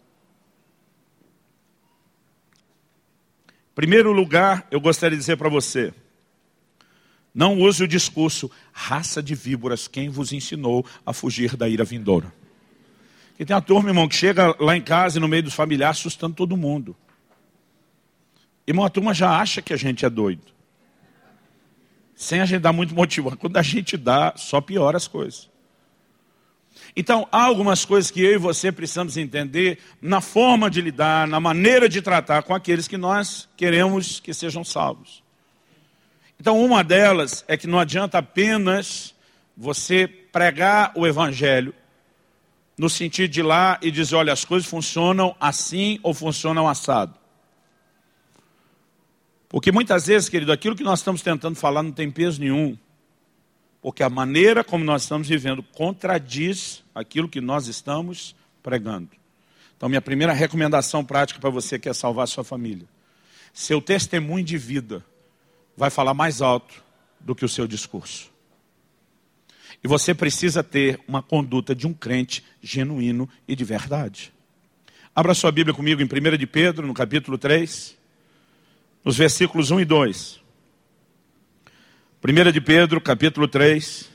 Em primeiro lugar, eu gostaria de dizer para você, não use o discurso, raça de víboras, quem vos ensinou a fugir da ira vindoura. E tem uma turma, irmão, que chega lá em casa e no meio dos familiares assustando todo mundo. Irmão, a turma já acha que a gente é doido. Sem a gente dar muito motivo. Quando a gente dá, só piora as coisas. Então, há algumas coisas que eu e você precisamos entender na forma de lidar, na maneira de tratar com aqueles que nós queremos que sejam salvos. Então, uma delas é que não adianta apenas você pregar o evangelho no sentido de ir lá e dizer, olha, as coisas funcionam assim ou funcionam assado. Porque muitas vezes, querido, aquilo que nós estamos tentando falar não tem peso nenhum. Porque a maneira como nós estamos vivendo contradiz aquilo que nós estamos pregando. Então, minha primeira recomendação prática para você que quer salvar a sua família. Seu testemunho de vida vai falar mais alto do que o seu discurso. E você precisa ter uma conduta de um crente genuíno e de verdade. Abra sua Bíblia comigo em primeira de Pedro, no capítulo três, nos versículos um e dois. primeira de Pedro, capítulo três,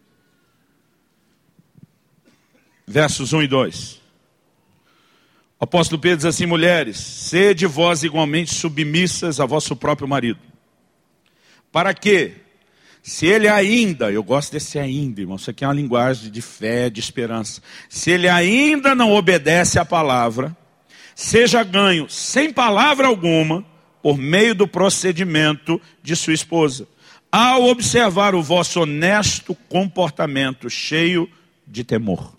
versos um e dois. O apóstolo Pedro diz assim, mulheres, sede vós igualmente submissas a vosso próprio marido. Para que, se ele ainda, eu gosto desse ainda, irmão, isso aqui é uma linguagem de fé, de esperança. Se ele ainda não obedece à palavra, seja ganho sem palavra alguma, por meio do procedimento de sua esposa, ao observar o vosso honesto comportamento cheio de temor.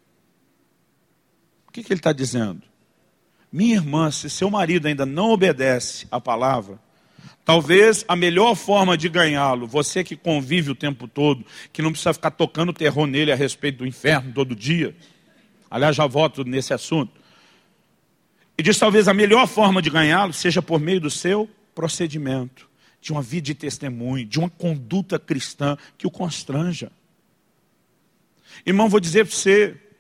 O que, que ele está dizendo? Minha irmã, se seu marido ainda não obedece à palavra, talvez a melhor forma de ganhá-lo, você que convive o tempo todo, que não precisa ficar tocando terror nele a respeito do inferno todo dia, aliás, já volto nesse assunto, e diz talvez a melhor forma de ganhá-lo seja por meio do seu procedimento, de uma vida de testemunho, de uma conduta cristã que o constranja. Irmão, vou dizer para você,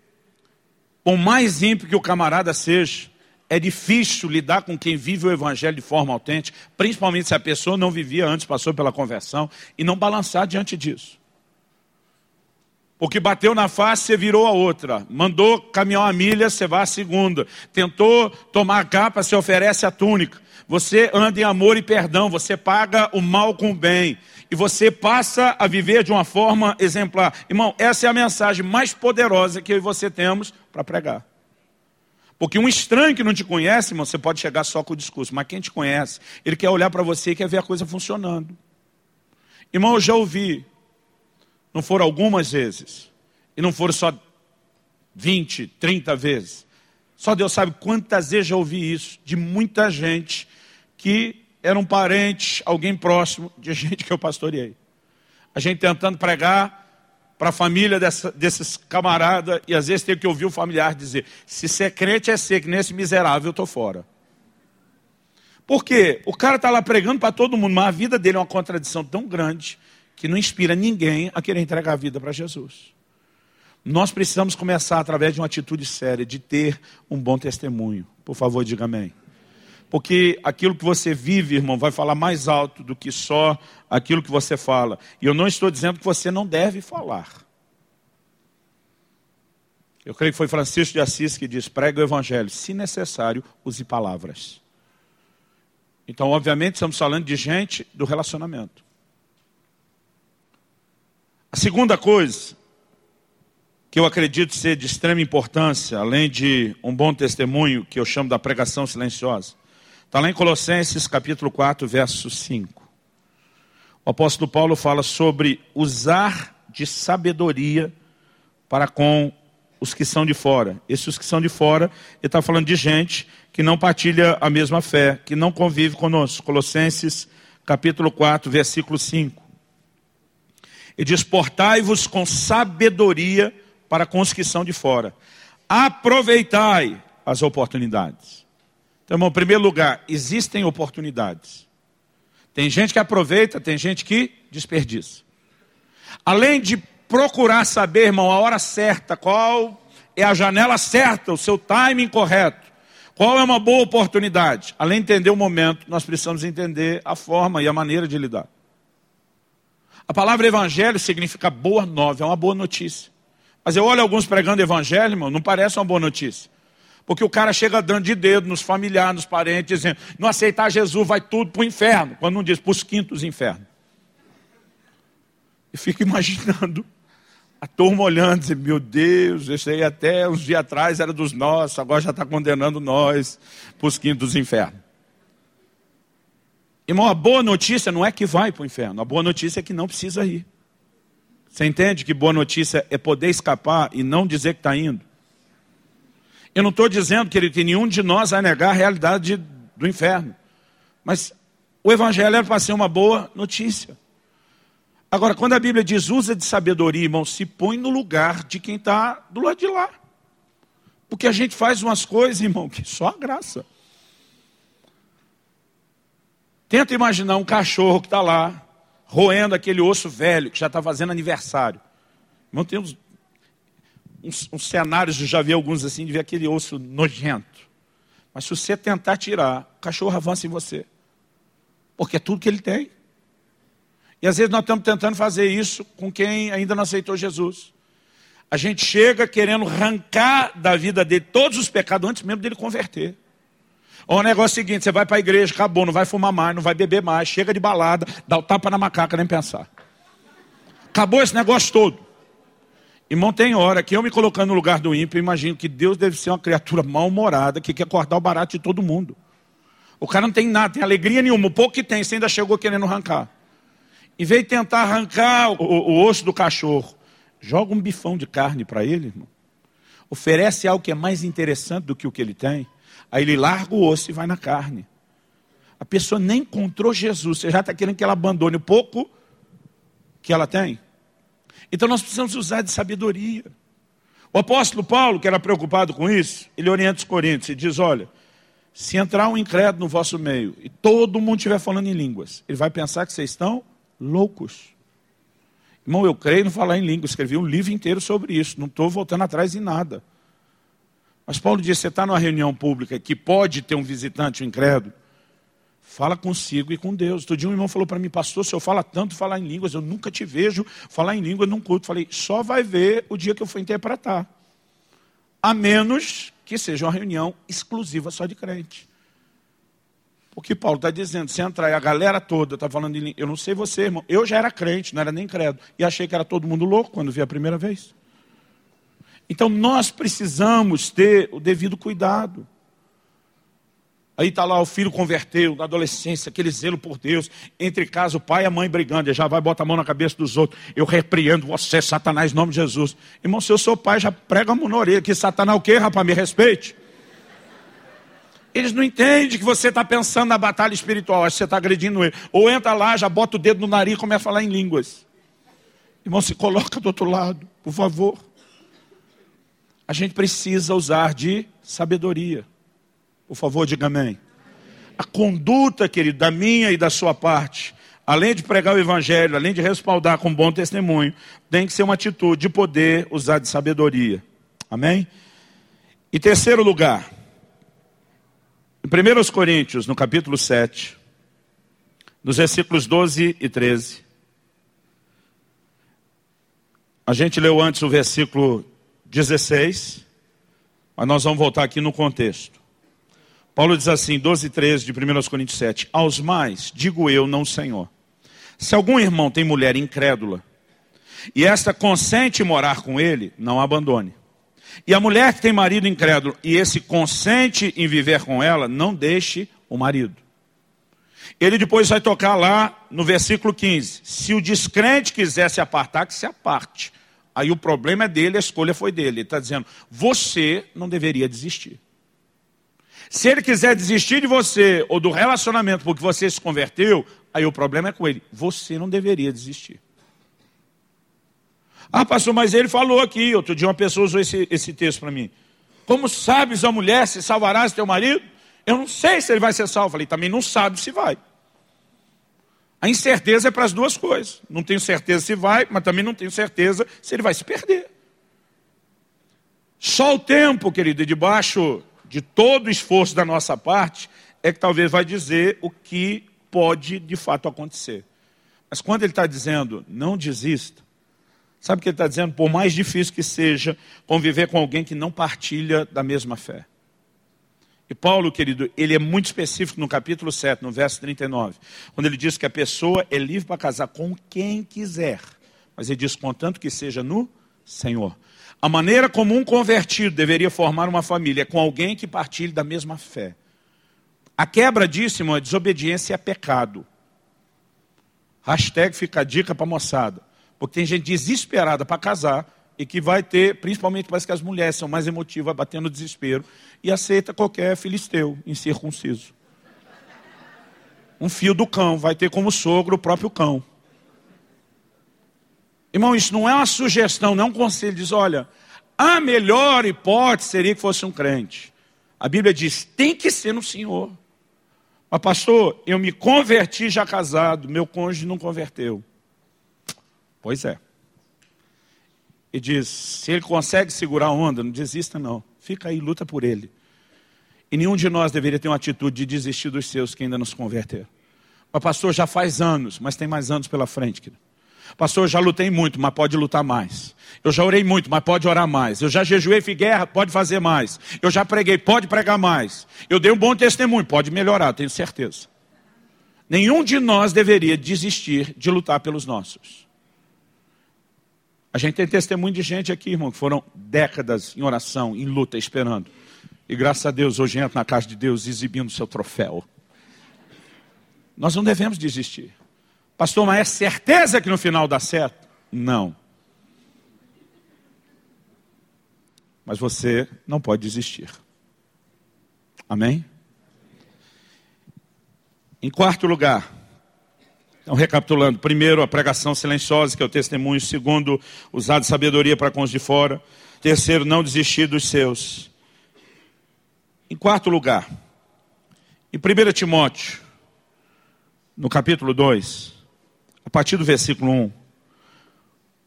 Por mais ímpio que o camarada seja, é difícil lidar com quem vive o evangelho de forma autêntica, principalmente se a pessoa não vivia antes, passou pela conversão, e não balançar diante disso. Porque bateu na face, você virou a outra. Mandou caminhar uma milha, você vai a segunda. Tentou tomar a capa, você oferece a túnica. Você anda em amor e perdão, você paga o mal com o bem. E você passa a viver de uma forma exemplar. Irmão, essa é a mensagem mais poderosa que eu e você temos para pregar. Porque um estranho que não te conhece, irmão, você pode chegar só com o discurso. Mas quem te conhece, ele quer olhar para você e quer ver a coisa funcionando. Irmão, eu já ouvi. Não foram algumas vezes. E não foram só vinte, trinta vezes. Só Deus sabe quantas vezes já ouvi isso. De muita gente que era um parente, alguém próximo de gente que eu pastoreei. A gente tentando pregar para a família dessa, desses camaradas. E às vezes tem que ouvir o familiar dizer: se ser crente é ser, que nesse miserável eu estou fora. Por quê? O cara está lá pregando para todo mundo, mas a vida dele é uma contradição tão grande que não inspira ninguém a querer entregar a vida para Jesus. Nós precisamos começar através de uma atitude séria, de ter um bom testemunho. Por favor, diga amém. Porque aquilo que você vive, irmão, vai falar mais alto do que só aquilo que você fala. E eu não estou dizendo que você não deve falar. Eu creio que foi Francisco de Assis que diz: prega o evangelho, se necessário, use palavras. Então, obviamente, estamos falando de gente do relacionamento. A segunda coisa que eu acredito ser de extrema importância, além de um bom testemunho, que eu chamo da pregação silenciosa, está lá em Colossenses capítulo quatro, verso cinco. O apóstolo Paulo fala sobre usar de sabedoria para com os que são de fora. Esses que são de fora, ele está falando de gente que não partilha a mesma fé, que não convive conosco. Colossenses capítulo quatro, versículo cinco. Ele diz: portai-vos com sabedoria para com os que são de fora. Aproveitai as oportunidades. Então, irmão, em primeiro lugar, existem oportunidades. Tem gente que aproveita, tem gente que desperdiça. Além de procurar saber, irmão, a hora certa, qual é a janela certa, o seu timing correto, qual é uma boa oportunidade. Além de entender o momento, nós precisamos entender a forma e a maneira de lidar. A palavra evangelho significa boa nova, é uma boa notícia. Mas eu olho alguns pregando evangelho, irmão, não parece uma boa notícia. Porque o cara chega dando de dedo nos familiares, nos parentes, dizendo: não aceitar Jesus vai tudo para o inferno. Quando não diz para os quintos infernos. E fico imaginando a turma olhando e dizendo: meu Deus, esse aí até uns dias atrás era dos nossos, agora já está condenando nós para os quintos infernos. Irmão, a boa notícia não é que vai para o inferno. A boa notícia é que não precisa ir. Você entende que boa notícia é poder escapar e não dizer que está indo? Eu não estou dizendo, querido, que nenhum de nós vai negar a realidade de, do inferno. Mas o evangelho é para ser uma boa notícia. Agora, quando a Bíblia diz usa de sabedoria, irmão, se põe no lugar de quem está do lado de lá. Porque a gente faz umas coisas, irmão, que só a graça. Tenta imaginar um cachorro que está lá, roendo aquele osso velho, que já está fazendo aniversário. Irmão, tem uns, uns, uns cenários, eu já vi alguns assim, de ver aquele osso nojento. Mas se você tentar tirar, o cachorro avança em você. Porque é tudo que ele tem. E às vezes nós estamos tentando fazer isso com quem ainda não aceitou Jesus. A gente chega querendo arrancar da vida dele todos os pecados antes mesmo dele converter. O negócio é o seguinte: você vai para a igreja, acabou, não vai fumar mais, não vai beber mais, chega de balada, dá o tapa na macaca, nem pensar. Acabou esse negócio todo. Irmão, tem hora que eu me colocando no lugar do ímpio, eu imagino que Deus deve ser uma criatura mal-humorada que quer cortar o barato de todo mundo. O cara não tem nada, tem alegria nenhuma, o pouco que tem, você ainda chegou querendo arrancar. Em vez de tentar arrancar o, o, o osso do cachorro, joga um bifão de carne para ele, irmão. Oferece algo que é mais interessante do que o que ele tem. Aí ele larga o osso e vai na carne. A pessoa nem encontrou Jesus. Você já está querendo que ela abandone o pouco que ela tem? Então nós precisamos usar de sabedoria. O apóstolo Paulo, que era preocupado com isso, ele orienta os coríntios e diz: olha, se entrar um incrédulo no vosso meio e todo mundo estiver falando em línguas, ele vai pensar que vocês estão loucos. Irmão, eu creio no falar em línguas. Escrevi um livro inteiro sobre isso. Não estou voltando atrás em nada. Mas Paulo diz, você está numa reunião pública que pode ter um visitante, um incrédulo, fala consigo e com Deus. Outro dia um irmão falou para mim, pastor, o senhor fala tanto falar em línguas, eu nunca te vejo falar em línguas num culto. Falei, só vai ver o dia que eu for interpretar. A menos que seja uma reunião exclusiva só de crente. Porque Paulo está dizendo, se entrar e a galera toda está falando em línguas, eu não sei você, irmão, eu já era crente, não era nem incrédulo, e achei que era todo mundo louco quando vi a primeira vez. Então nós precisamos ter o devido cuidado. Aí está lá o filho converteu, na adolescência, aquele zelo por Deus. Entre casa, o pai e a mãe brigando, ele já vai botar a mão na cabeça dos outros. Eu repreendo você, Satanás, em nome de Jesus. Irmão, se eu sou pai, já prega a mão na orelha. Que Satanás o quê, rapaz? Me respeite. Eles não entendem que você está pensando na batalha espiritual, acho que você está agredindo ele. Ou entra lá, já bota o dedo no nariz e começa a falar em línguas. Irmão, se coloca do outro lado, por favor. A gente precisa usar de sabedoria. Por favor, diga amém. A conduta, querido, da minha e da sua parte, além de pregar o evangelho, além de respaldar com bom testemunho, tem que ser uma atitude de poder usar de sabedoria. Amém? Em terceiro lugar, em primeira Coríntios, no capítulo sete, nos versículos doze e treze, a gente leu antes o versículo dezesseis, mas nós vamos voltar aqui no contexto. Paulo diz assim, doze e treze de primeira Coríntios sete, aos mais, digo eu, não o Senhor. Se algum irmão tem mulher incrédula, e esta consente em morar com ele, não a abandone. E a mulher que tem marido incrédulo, e esse consente em viver com ela, não deixe o marido. Ele depois vai tocar lá no versículo quinze, se o descrente quiser se apartar, que se aparte. Aí o problema é dele, a escolha foi dele. Ele está dizendo, você não deveria desistir. Se ele quiser desistir de você ou do relacionamento porque você se converteu, aí o problema é com ele. Você não deveria desistir. Ah, pastor, mas ele falou aqui, outro dia uma pessoa usou esse, esse texto para mim. Como sabes, a mulher se salvará se teu marido? Eu não sei se ele vai ser salvo. Eu falei, também não sabe se vai. A incerteza é para as duas coisas. Não tenho certeza se vai, mas também não tenho certeza se ele vai se perder. Só o tempo, querido, debaixo de todo o esforço da nossa parte, é que talvez vai dizer o que pode de fato acontecer. Mas quando ele está dizendo, não desista, sabe o que ele está dizendo? Por mais difícil que seja conviver com alguém que não partilha da mesma fé. E Paulo, querido, ele é muito específico no capítulo sete, no verso trinta e nove. Quando ele diz que a pessoa é livre para casar com quem quiser. Mas ele diz, contanto que seja no Senhor. A maneira como um convertido deveria formar uma família é com alguém que partilhe da mesma fé. A quebra disso, irmão, é desobediência é pecado. Hashtag fica a dica para a moçada. Porque tem gente desesperada para casar e que vai ter, principalmente parece que as mulheres são mais emotivas, batendo desespero, e aceita qualquer filisteu incircunciso. Um fio do cão, vai ter como sogro o próprio cão. Irmão, isso não é uma sugestão, não é um conselho. Diz, olha, a melhor hipótese seria que fosse um crente. A Bíblia diz, tem que ser no Senhor. Mas pastor, eu me converti já casado, meu cônjuge não converteu. Pois é. E diz, se ele consegue segurar a onda, não desista não. Fica aí, luta por ele. E nenhum de nós deveria ter uma atitude de desistir dos seus que ainda não se converteram. Mas pastor, já faz anos, mas tem mais anos pela frente, querido. Pastor, eu já lutei muito, mas pode lutar mais. Eu já orei muito, mas pode orar mais. Eu já jejuei, fiz guerra, pode fazer mais. Eu já preguei, pode pregar mais. Eu dei um bom testemunho, pode melhorar, tenho certeza. Nenhum de nós deveria desistir de lutar pelos nossos. A gente tem testemunho de gente aqui, irmão, que foram décadas em oração, em luta, esperando. E graças a Deus, hoje entra na casa de Deus exibindo seu troféu. Nós não devemos desistir. Pastor, mas é certeza que no final dá certo? Não. Mas você não pode desistir. Amém? Em quarto lugar, então recapitulando, primeiro a pregação silenciosa, que é o testemunho. Segundo, usar de sabedoria para com os de fora. Terceiro, não desistir dos seus. Em quarto lugar, em primeiro Timóteo, no capítulo dois, a partir do versículo um, Paulo diz assim,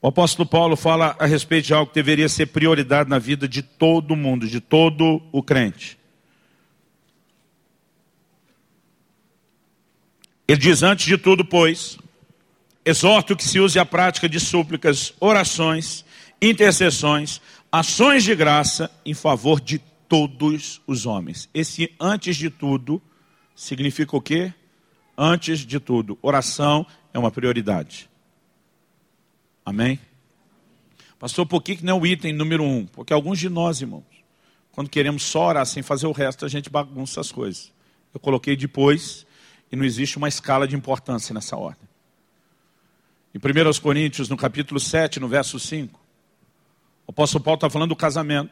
O apóstolo Paulo fala a respeito de algo que deveria ser prioridade na vida de todo mundo, de todo o crente. Ele diz, antes de tudo, pois, exorto que se use a prática de súplicas, orações, intercessões, ações de graça em favor de todos os homens. Esse antes de tudo significa o quê? Antes de tudo, oração é uma prioridade. Amém? Pastor, por que não é o item número um? Porque alguns de nós, irmãos, quando queremos só orar sem fazer o resto, a gente bagunça as coisas. Eu coloquei depois e não existe uma escala de importância nessa ordem. Em primeira Coríntios, no capítulo sete, no verso cinco, o apóstolo Paulo está falando do casamento.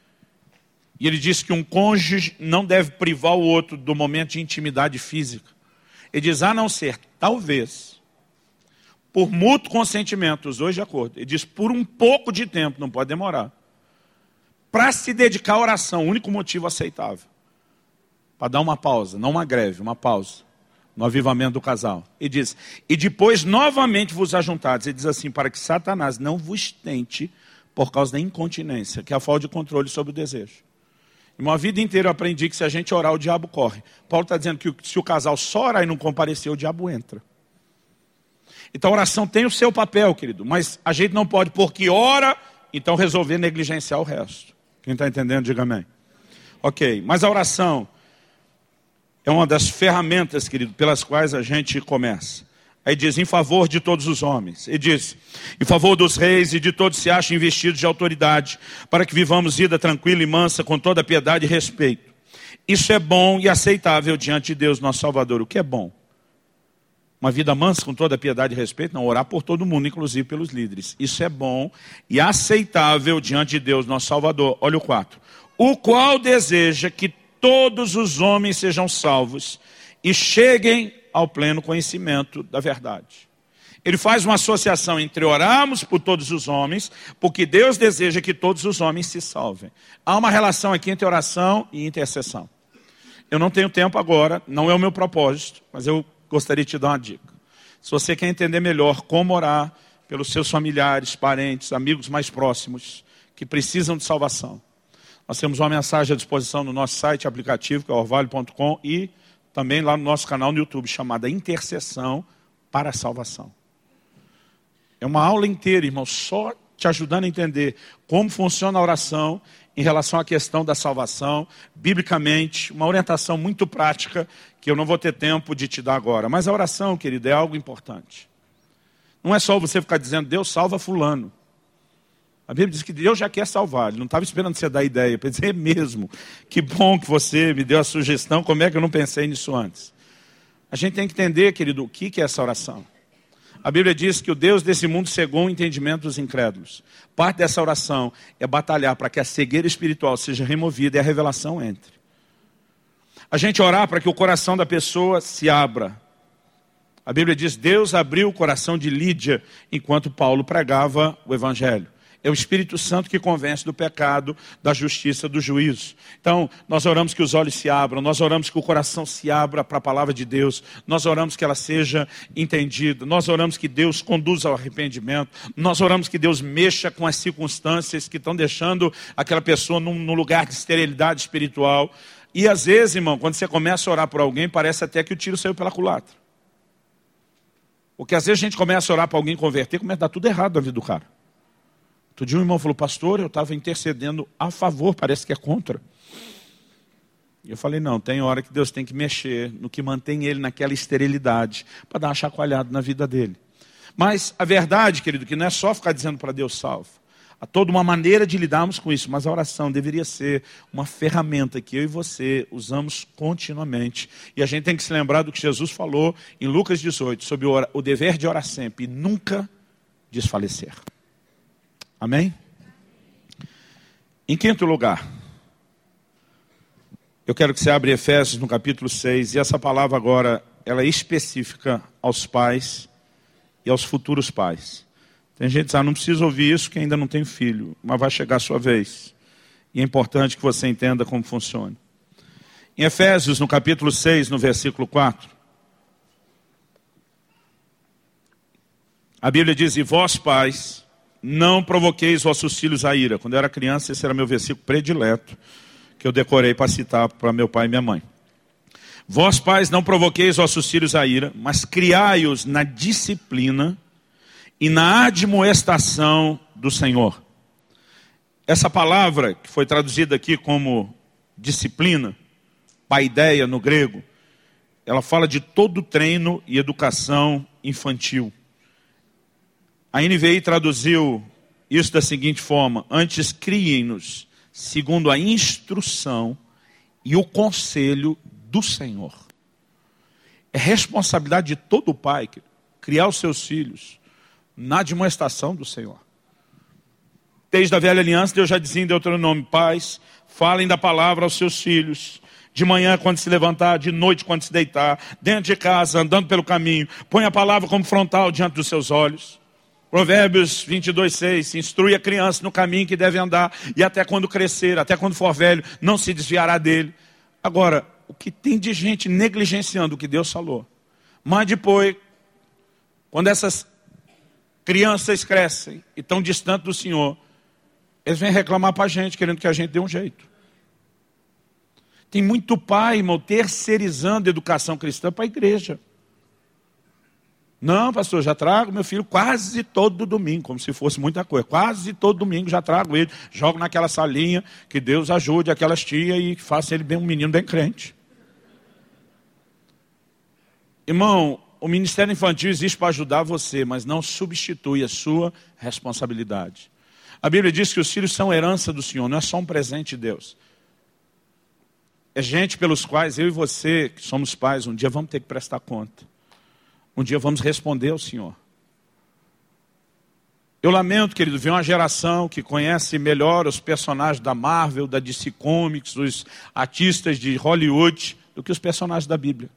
E ele diz que um cônjuge não deve privar o outro do momento de intimidade física. Ele diz, a não ser, talvez, por mútuo consentimento, os dois de acordo. Ele diz, por um pouco de tempo, não pode demorar, para se dedicar à oração, o único motivo aceitável. Para dar uma pausa, não uma greve, uma pausa, no avivamento do casal. Ele diz, e depois novamente vos ajuntados. Ele diz assim, para que Satanás não vos tente por causa da incontinência, que é a falta de controle sobre o desejo. E uma vida inteira eu aprendi que se a gente orar, o diabo corre. Paulo está dizendo que se o casal só orar e não comparecer, o diabo entra. Então a oração tem o seu papel, querido, mas a gente não pode, porque ora, então resolver negligenciar o resto. Quem está entendendo, diga amém. Ok, mas a oração é uma das ferramentas, querido, pelas quais a gente começa. Aí diz, em favor de todos os homens. Ele diz, em favor dos reis e de todos se acham investidos de autoridade, para que vivamos vida tranquila e mansa, com toda piedade e respeito. Isso é bom e aceitável diante de Deus, nosso Salvador. O que é bom? Uma vida mansa, com toda piedade e respeito? Não, orar por todo mundo, inclusive pelos líderes. Isso é bom e aceitável diante de Deus, nosso Salvador. Olha o quatro. O qual deseja que todos os homens sejam salvos e cheguem ao pleno conhecimento da verdade. Ele faz uma associação entre orarmos por todos os homens, porque Deus deseja que todos os homens se salvem. Há uma relação aqui entre oração e intercessão. Eu não tenho tempo agora, não é o meu propósito, mas eu gostaria de te dar uma dica. Se você quer entender melhor como orar pelos seus familiares, parentes, amigos mais próximos, que precisam de salvação, nós temos uma mensagem à disposição no nosso site, aplicativo, que é orvalho ponto com, e também lá no nosso canal no YouTube, chamada Intercessão para a Salvação. É uma aula inteira, irmão, só te ajudando a entender como funciona a oração em relação à questão da salvação, biblicamente, uma orientação muito prática, que eu não vou ter tempo de te dar agora. Mas a oração, querido, é algo importante. Não é só você ficar dizendo, Deus salva fulano. A Bíblia diz que Deus já quer salvar. Ele não estava esperando você dar ideia. Para dizer, é mesmo, que bom que você me deu a sugestão, como é que eu não pensei nisso antes? A gente tem que entender, querido, o que é essa oração. A Bíblia diz que o Deus desse mundo cegou o entendimento dos incrédulos. Parte dessa oração é batalhar para que a cegueira espiritual seja removida e a revelação entre. A gente orar para que o coração da pessoa se abra. A Bíblia diz, Deus abriu o coração de Lídia enquanto Paulo pregava o Evangelho. É o Espírito Santo que convence do pecado, da justiça, do juízo. Então, nós oramos que os olhos se abram, nós oramos que o coração se abra para a palavra de Deus, nós oramos que ela seja entendida, nós oramos que Deus conduza ao arrependimento, nós oramos que Deus mexa com as circunstâncias que estão deixando aquela pessoa num, num lugar de esterilidade espiritual. E às vezes, irmão, quando você começa a orar por alguém, parece até que o tiro saiu pela culatra. Porque às vezes a gente começa a orar para alguém converter, começa a dar tudo errado na vida do cara. Outro dia um irmão falou, pastor, eu estava intercedendo a favor, parece que é contra. E eu falei, não, tem hora que Deus tem que mexer no que mantém ele naquela esterilidade, para dar uma chacoalhada na vida dele. Mas a verdade, querido, que não é só ficar dizendo para Deus salvo. Há toda uma maneira de lidarmos com isso, mas a oração deveria ser uma ferramenta que eu e você usamos continuamente. E a gente tem que se lembrar do que Jesus falou em Lucas dezoito, sobre o dever de orar sempre e nunca desfalecer. Amém? Em quinto lugar, eu quero que você abra Efésios no capítulo seis, e essa palavra agora, ela é específica aos pais e aos futuros pais. Tem gente que diz, ah, não precisa ouvir isso que ainda não tem filho, mas vai chegar a sua vez. E é importante que você entenda como funciona. Em Efésios, no capítulo seis, no versículo quatro, a Bíblia diz, e vós pais, não provoqueis vossos filhos a ira. Quando eu era criança, esse era meu versículo predileto, que eu decorei para citar para meu pai e minha mãe. Vós, pais, não provoqueis vossos filhos a ira, mas criai-os na disciplina e na admoestação do Senhor. Essa palavra, que foi traduzida aqui como disciplina, paideia no grego, ela fala de todo treino e educação infantil. A N V I traduziu isso da seguinte forma: antes criem-nos segundo a instrução e o conselho do Senhor. É responsabilidade de todo pai criar os seus filhos na admoestação do Senhor. Desde a velha aliança, Deus já dizia em Deuteronômio: pais, falem da palavra aos seus filhos, de manhã quando se levantar, de noite quando se deitar, dentro de casa, andando pelo caminho, põe a palavra como frontal diante dos seus olhos. Provérbios vinte e dois, seis, instrui a criança no caminho que deve andar, e até quando crescer, até quando for velho, não se desviará dele. Agora, o que tem de gente negligenciando o que Deus falou, mas depois, quando essas crianças crescem e estão distantes do Senhor, eles vêm reclamar para a gente, querendo que a gente dê um jeito. Tem muito pai, irmão, terceirizando a educação cristã para a igreja. Não, pastor, já trago meu filho quase todo domingo, como se fosse muita coisa. Quase todo domingo já trago ele, jogo naquela salinha, que Deus ajude aquelas tias e faça ele bem um menino bem crente. Irmão, o ministério infantil existe para ajudar você, mas não substitui a sua responsabilidade. A Bíblia diz que os filhos são herança do Senhor, não é só um presente de Deus. É gente pelos quais eu e você, que somos pais, um dia vamos ter que prestar conta. Um dia vamos responder ao Senhor. Eu lamento, querido, ver uma geração que conhece melhor os personagens da Marvel, da D C Comics, os artistas de Hollywood, do que os personagens da Bíblia.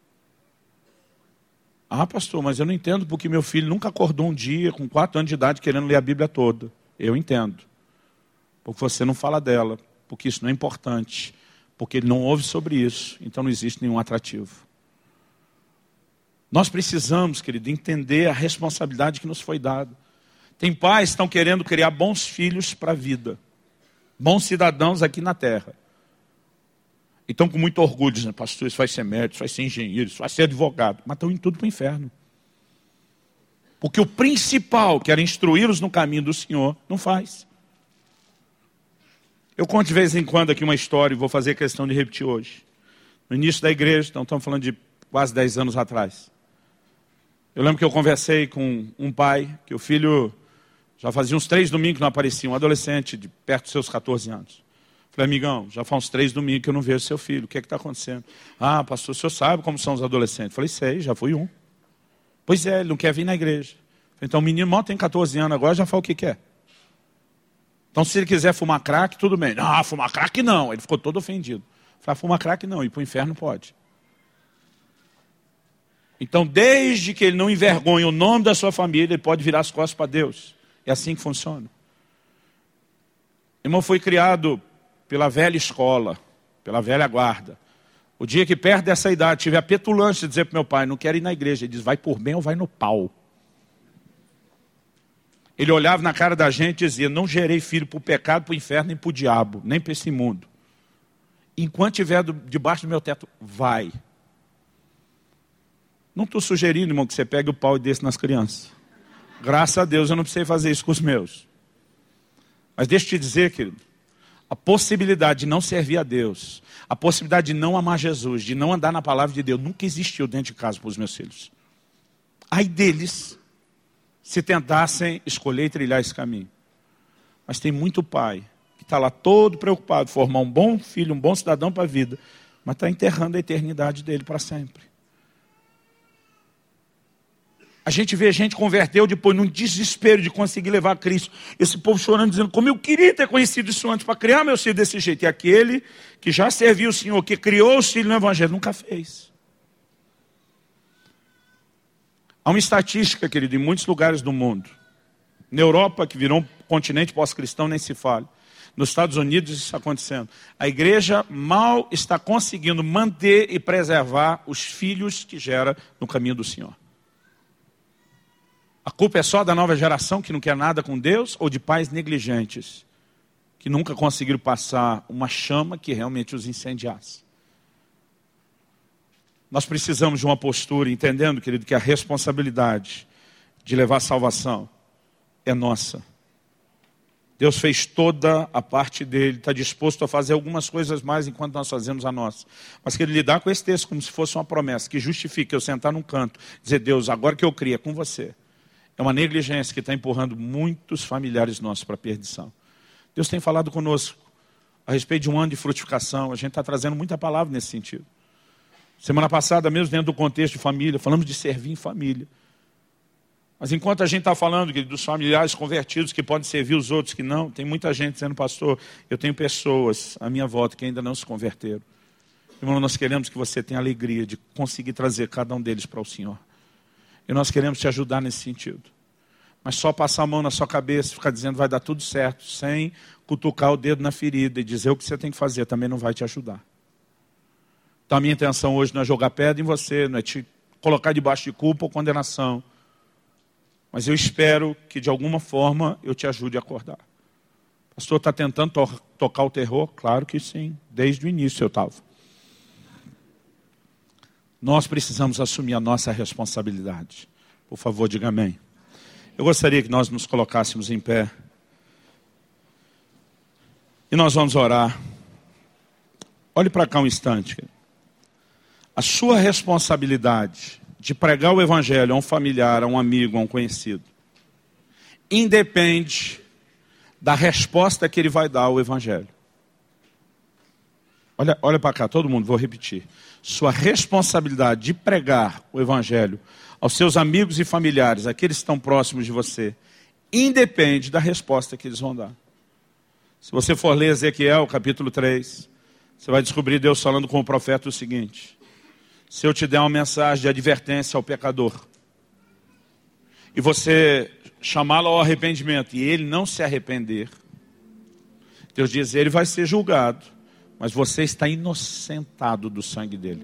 Ah, pastor, mas eu não entendo porque meu filho nunca acordou um dia com quatro anos de idade querendo ler a Bíblia toda. Eu entendo. Porque você não fala dela, porque isso não é importante, porque ele não ouve sobre isso, então não existe nenhum atrativo. Nós precisamos, querido, entender a responsabilidade que nos foi dada. Tem pais que estão querendo criar bons filhos para a vida, bons cidadãos aqui na terra. E estão com muito orgulho, dizendo: pastor, isso vai ser médico, isso vai ser engenheiro, isso vai ser advogado. Mas estão indo tudo para o inferno. Porque o principal, que era instruí-los no caminho do Senhor, não faz. Eu conto de vez em quando aqui uma história, e vou fazer questão de repetir hoje. No início da igreja, então estamos falando de quase dez anos atrás. Eu lembro que eu conversei com um pai, que o filho já fazia uns três domingos que não aparecia, um adolescente de perto dos seus catorze anos. Falei: amigão, já faz uns três domingos que eu não vejo seu filho, o que é que está acontecendo? Ah, pastor, o senhor sabe como são os adolescentes? Falei: sei, já fui um. Pois é, ele não quer vir na igreja. Falei: então o menino mal tem catorze anos agora, já fala o que quer. Então se ele quiser fumar crack, tudo bem. Não, fumar crack não. Ele ficou todo ofendido. Falei: fumar crack não, ir para o inferno pode. Então, desde que ele não envergonhe o nome da sua família, ele pode virar as costas para Deus. É assim que funciona. Irmão, foi criado pela velha escola, pela velha guarda. O dia que perto dessa idade tive a petulância de dizer para meu pai: não quero ir na igreja. Ele diz: vai por bem ou vai no pau. Ele olhava na cara da gente e dizia: não gerei filho para o pecado, para o inferno, nem para o diabo, nem para esse mundo. Enquanto estiver debaixo do meu teto, vai. Não estou sugerindo, irmão, que você pegue o pau e desça nas crianças. Graças a Deus eu não precisei fazer isso com os meus. Mas deixa eu te dizer, querido, a possibilidade de não servir a Deus, a possibilidade de não amar Jesus, de não andar na palavra de Deus, nunca existiu dentro de casa para os meus filhos. Ai deles, se tentassem escolher e trilhar esse caminho. Mas tem muito pai que está lá todo preocupado em formar um bom filho, um bom cidadão para a vida, mas está enterrando a eternidade dele para sempre. A gente vê a gente converteu depois num desespero de conseguir levar a Cristo. Esse povo chorando, dizendo: como eu queria ter conhecido isso antes para criar meu filho desse jeito. E aquele que já serviu o Senhor, que criou os filhos no Evangelho, nunca fez. Há uma estatística, querido, em muitos lugares do mundo. Na Europa, que virou um continente pós-cristão, nem se fala. Nos Estados Unidos isso está acontecendo. A igreja mal está conseguindo manter e preservar os filhos que gera no caminho do Senhor. A culpa é só da nova geração que não quer nada com Deus ou de pais negligentes que nunca conseguiram passar uma chama que realmente os incendiasse? Nós precisamos de uma postura, entendendo, querido, que a responsabilidade de levar a salvação é nossa. Deus fez toda a parte dele, está disposto a fazer algumas coisas mais enquanto nós fazemos a nossa. Mas que ele lidar com esse texto como se fosse uma promessa, que justifique eu sentar num canto, dizer, Deus, agora que eu criei é com você. É uma negligência que está empurrando muitos familiares nossos para a perdição. Deus tem falado conosco a respeito de um ano de frutificação. A gente está trazendo muita palavra nesse sentido. Semana passada, mesmo dentro do contexto de família, falamos de servir em família. Mas enquanto a gente está falando dos familiares convertidos que podem servir os outros que não, tem muita gente dizendo, pastor, eu tenho pessoas à minha volta que ainda não se converteram. Irmão, nós queremos que você tenha alegria de conseguir trazer cada um deles para o Senhor. E nós queremos te ajudar nesse sentido. Mas só passar a mão na sua cabeça e ficar dizendo vai dar tudo certo, sem cutucar o dedo na ferida e dizer o que você tem que fazer, também não vai te ajudar. Então a minha intenção hoje não é jogar pedra em você, não é te colocar debaixo de culpa ou condenação. Mas eu espero que de alguma forma eu te ajude a acordar. O pastor está tentando to tocar o terror? Claro que sim, desde o início eu estava. Nós precisamos assumir a nossa responsabilidade. Por favor, diga amém. Eu gostaria que nós nos colocássemos em pé. E nós vamos orar. Olhe para cá um instante. A sua responsabilidade de pregar o evangelho a um familiar, a um amigo, a um conhecido, independe da resposta que ele vai dar ao evangelho. Olha, olha para cá, todo mundo, vou repetir. Sua responsabilidade de pregar o evangelho aos seus amigos e familiares, aqueles que estão próximos de você, independe da resposta que eles vão dar. Se você for ler Ezequiel, capítulo três, você vai descobrir Deus falando com o profeta o seguinte: se eu te der uma mensagem de advertência ao pecador, e você chamá-lo ao arrependimento, e ele não se arrepender, Deus diz, ele vai ser julgado, mas você está inocentado do sangue dele.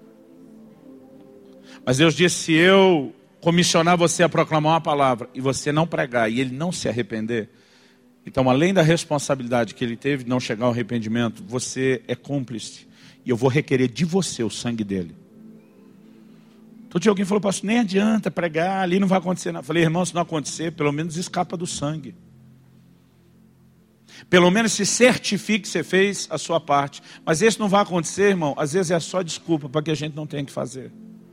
Mas Deus diz, se eu comissionar você a proclamar uma palavra, e você não pregar, e ele não se arrepender, então além da responsabilidade que ele teve de não chegar ao arrependimento, você é cúmplice, e eu vou requerer de você o sangue dele. Todo dia alguém falou, pastor, nem adianta pregar, ali não vai acontecer nada. Eu falei, irmão, se não acontecer, pelo menos escapa do sangue. Pelo menos se certifique que você fez a sua parte. Mas esse não vai acontecer, irmão, às vezes é só desculpa para que a gente não tenha que fazer.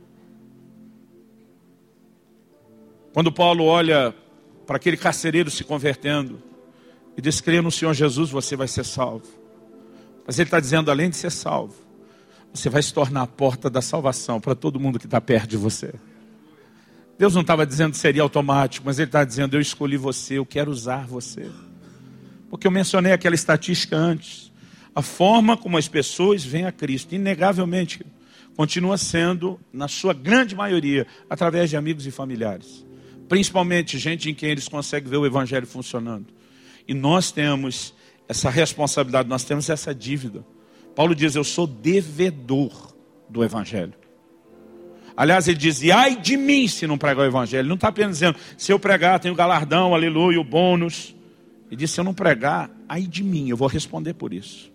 Quando Paulo olha para aquele carcereiro se convertendo e diz, creia no Senhor Jesus, você vai ser salvo. Mas ele está dizendo, além de ser salvo, você vai se tornar a porta da salvação para todo mundo que está perto de você. Deus não estava dizendo que seria automático, mas ele está dizendo, eu escolhi você, eu quero usar você. Porque eu mencionei aquela estatística antes. A forma como as pessoas veem a Cristo, inegavelmente, continua sendo, na sua grande maioria, através de amigos e familiares. Principalmente gente em quem eles conseguem ver o evangelho funcionando. E nós temos essa responsabilidade, nós temos essa dívida. Paulo diz, eu sou devedor do evangelho. Aliás, ele diz, e ai de mim se não pregar o evangelho. Ele não está apenas dizendo, se eu pregar, tenho o galardão, aleluia, o bônus. Ele diz, se eu não pregar, ai de mim, eu vou responder por isso.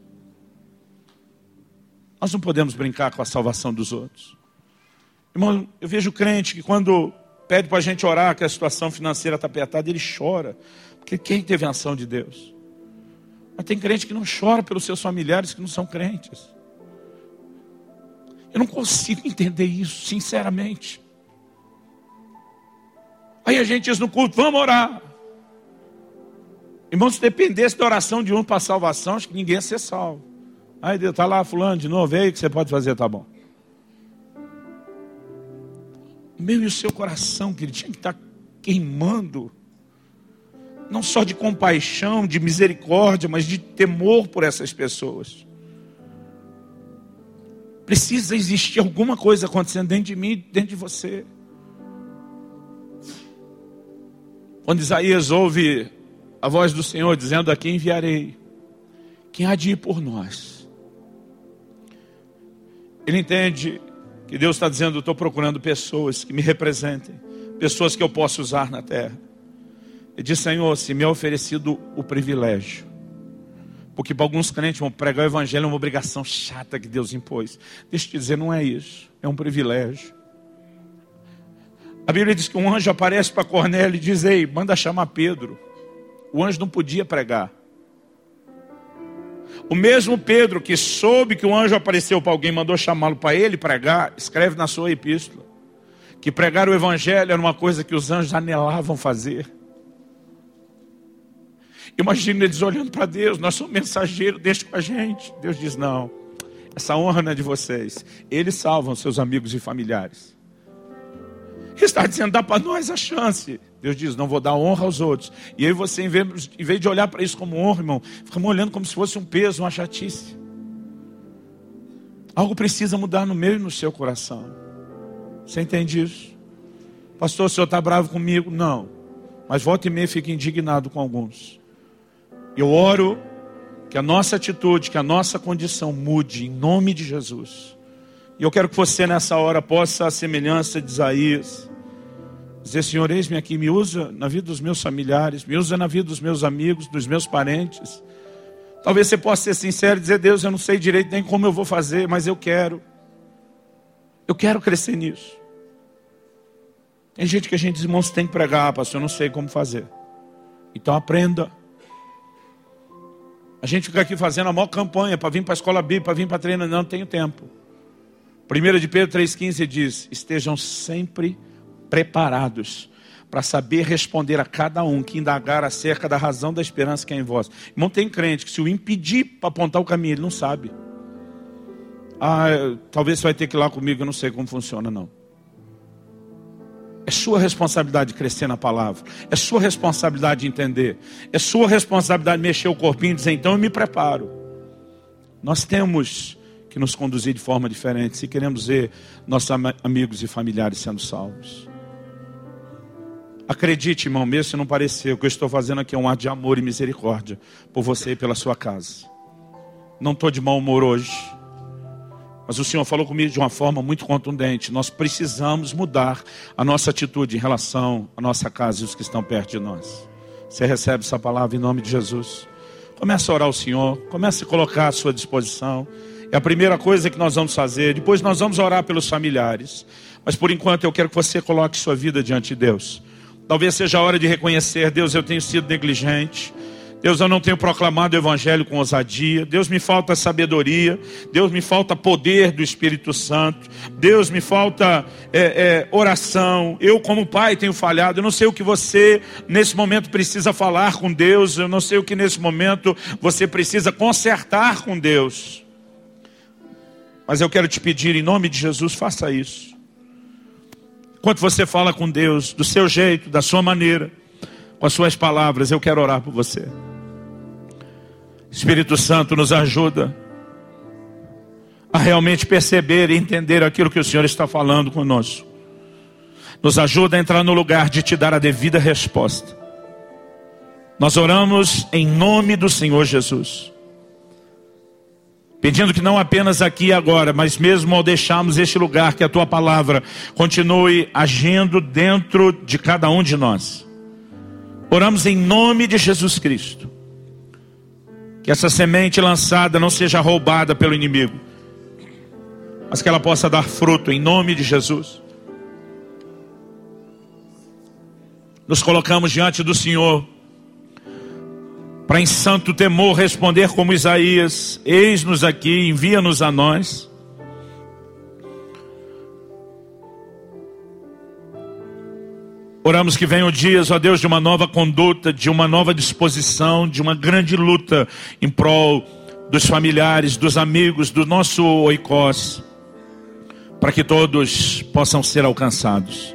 Nós não podemos brincar com a salvação dos outros. Irmão, eu vejo crente que quando pede para a gente orar, que a situação financeira está apertada, ele chora. Porque quem teve a ação de Deus? Mas tem crente que não chora pelos seus familiares que não são crentes. Eu não consigo entender isso, sinceramente. Aí a gente diz no culto, vamos orar. Irmão, se dependesse da oração de um para a salvação, acho que ninguém ia ser salvo. Aí Deus, está lá fulano de novo, aí o que você pode fazer, tá bom. O meu e o seu coração, que ele tinha que estar queimando, não só de compaixão, de misericórdia, mas de temor por essas pessoas. Precisa existir alguma coisa acontecendo dentro de mim, dentro de você. Quando Isaías ouve a voz do Senhor dizendo, aqui enviarei, quem há de ir por nós? Ele entende que Deus está dizendo, eu estou procurando pessoas que me representem, pessoas que eu posso usar na terra. Ele diz: Senhor, se me é oferecido o privilégio, porque para alguns crentes vão pregar o evangelho é uma obrigação chata que Deus impôs. Deixa eu te dizer, não é isso, é um privilégio. A Bíblia diz que um anjo aparece para Cornélio e diz: ei, manda chamar Pedro. O anjo não podia pregar. O mesmo Pedro que soube que o anjo apareceu para alguém, mandou chamá-lo para ele pregar, escreve na sua epístola que pregar o evangelho era uma coisa que os anjos anelavam fazer. Imagina eles olhando para Deus: nós somos mensageiros, deixa com a gente. Deus diz: não, essa honra não é de vocês. Eles salvam seus amigos e familiares. Ele está dizendo: dá para nós a chance. Deus diz: não vou dar honra aos outros. E aí você, em vez, em vez de olhar para isso como honra, irmão, fica olhando como se fosse um peso, uma chatice. Algo precisa mudar no meu e no seu coração. Você entende isso? Pastor, o senhor está bravo comigo? Não. Mas volta e meia fica indignado com alguns. Eu oro que a nossa atitude, que a nossa condição mude em nome de Jesus. E eu quero que você nessa hora possa, a semelhança de Isaías, dizer: Senhor, eis-me aqui, me usa na vida dos meus familiares, me usa na vida dos meus amigos, dos meus parentes. Talvez você possa ser sincero e dizer: Deus, eu não sei direito nem como eu vou fazer, mas eu quero. Eu quero crescer nisso. Tem gente que a gente diz: irmão, você tem que pregar, pastor, eu não sei como fazer. Então aprenda. A gente fica aqui fazendo a maior campanha para vir para a escola bíblica, para vir para treinar. Não, não tenho tempo. primeira de Pedro três quinze diz: estejam sempre preparados para saber responder a cada um que indagar acerca da razão da esperança que é em vós. Irmão, tem crente que se o impedir para apontar o caminho, ele não sabe. Ah, talvez você vai ter que ir lá comigo, eu não sei como funciona não. É sua responsabilidade crescer na palavra. É sua responsabilidade entender. É sua responsabilidade mexer o corpinho e dizer: então eu me preparo. Nós temos que nos conduzir de forma diferente se queremos ver nossos amigos e familiares sendo salvos. Acredite, irmão, mesmo se não parecer, o que eu estou fazendo aqui é um ato de amor e misericórdia por você e pela sua casa. Não estou de mau humor hoje, mas o Senhor falou comigo de uma forma muito contundente. Nós precisamos mudar a nossa atitude em relação à nossa casa e os que estão perto de nós. Você recebe essa palavra em nome de Jesus? Comece a orar ao Senhor, comece a colocar à sua disposição. É a primeira coisa que nós vamos fazer. Depois nós vamos orar pelos familiares. Mas por enquanto eu quero que você coloque sua vida diante de Deus. Talvez seja a hora de reconhecer: Deus, eu tenho sido negligente. Deus, eu não tenho proclamado o evangelho com ousadia. Deus, me falta sabedoria. Deus, me falta poder do Espírito Santo. Deus, me falta é, é, oração. Eu, como pai, tenho falhado. Eu não sei o que você nesse momento precisa falar com Deus. Eu não sei o que nesse momento você precisa consertar com Deus. Mas eu quero te pedir, em nome de Jesus, faça isso. Enquanto você fala com Deus, do seu jeito, da sua maneira, com as suas palavras, eu quero orar por você. Espírito Santo, nos ajuda a realmente perceber e entender aquilo que o Senhor está falando conosco. Nos ajuda a entrar no lugar de te dar a devida resposta. Nós oramos em nome do Senhor Jesus, pedindo que não apenas aqui e agora, mas mesmo ao deixarmos este lugar, que a tua palavra continue agindo dentro de cada um de nós. Oramos em nome de Jesus Cristo, que essa semente lançada não seja roubada pelo inimigo, mas que ela possa dar fruto em nome de Jesus. Nos colocamos diante do Senhor para em santo temor responder como Isaías: eis-nos aqui, envia-nos a nós. Oramos que venham dias, ó Deus, de uma nova conduta, de uma nova disposição, de uma grande luta em prol dos familiares, dos amigos, do nosso oikos, para que todos possam ser alcançados.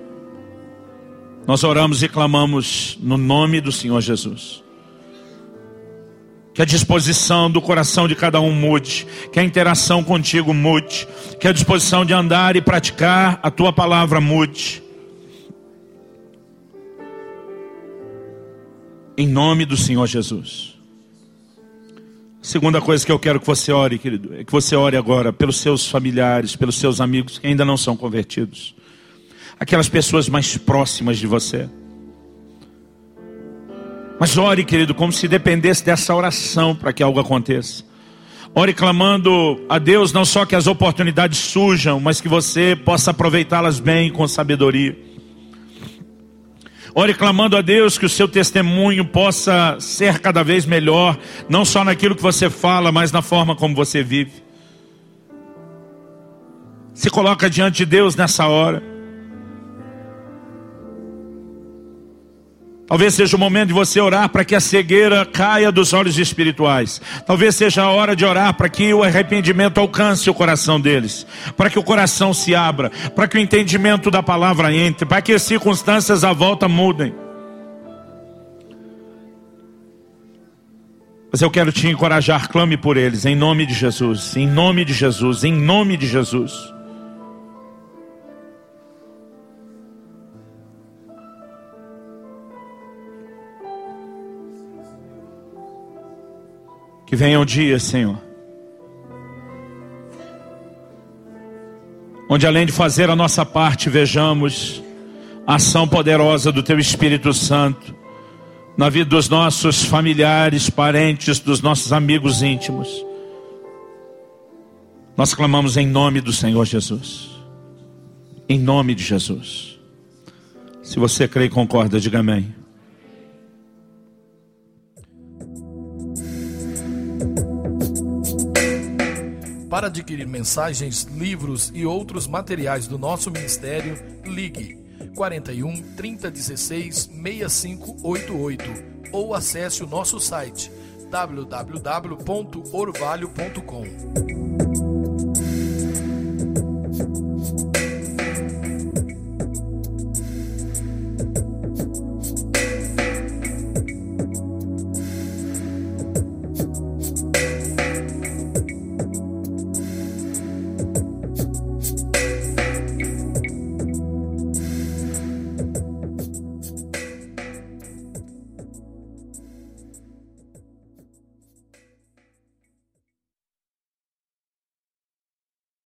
Nós oramos e clamamos no nome do Senhor Jesus. Que a disposição do coração de cada um mude, que a interação contigo mude, que a disposição de andar e praticar a tua palavra mude. Em nome do Senhor Jesus. Segunda coisa que eu quero que você ore, querido, é que você ore agora pelos seus familiares, pelos seus amigos que ainda não são convertidos. aquelas pessoas mais próximas de você. Mas ore, querido, como se dependesse dessa oração para que algo aconteça. Ore clamando a Deus não só que as oportunidades surjam, mas que você possa aproveitá-las bem, com sabedoria. Ore clamando a Deus que o seu testemunho possa ser cada vez melhor, não só naquilo que você fala, mas na forma como você vive. Se coloca diante de Deus nessa hora. Talvez seja o momento de você orar para que a cegueira caia dos olhos espirituais. Talvez seja a hora de orar para que o arrependimento alcance o coração deles. Para que o coração se abra. Para que o entendimento da palavra entre. Para que as circunstâncias à volta mudem. Mas eu quero te encorajar, clame por eles, em nome de Jesus. Em nome de Jesus. Em nome de Jesus. Que venha um dia, Senhor, onde além de fazer a nossa parte, vejamos a ação poderosa do Teu Espírito Santo na vida dos nossos familiares, parentes, dos nossos amigos íntimos. Nós clamamos em nome do Senhor Jesus. Em nome de Jesus. Se você crê e concorda, diga amém. Para adquirir mensagens, livros e outros materiais do nosso ministério, ligue quarenta e um, trinta, dezesseis, sessenta e cinco oitenta e oito ou acesse o nosso site w w w ponto orvalho ponto com.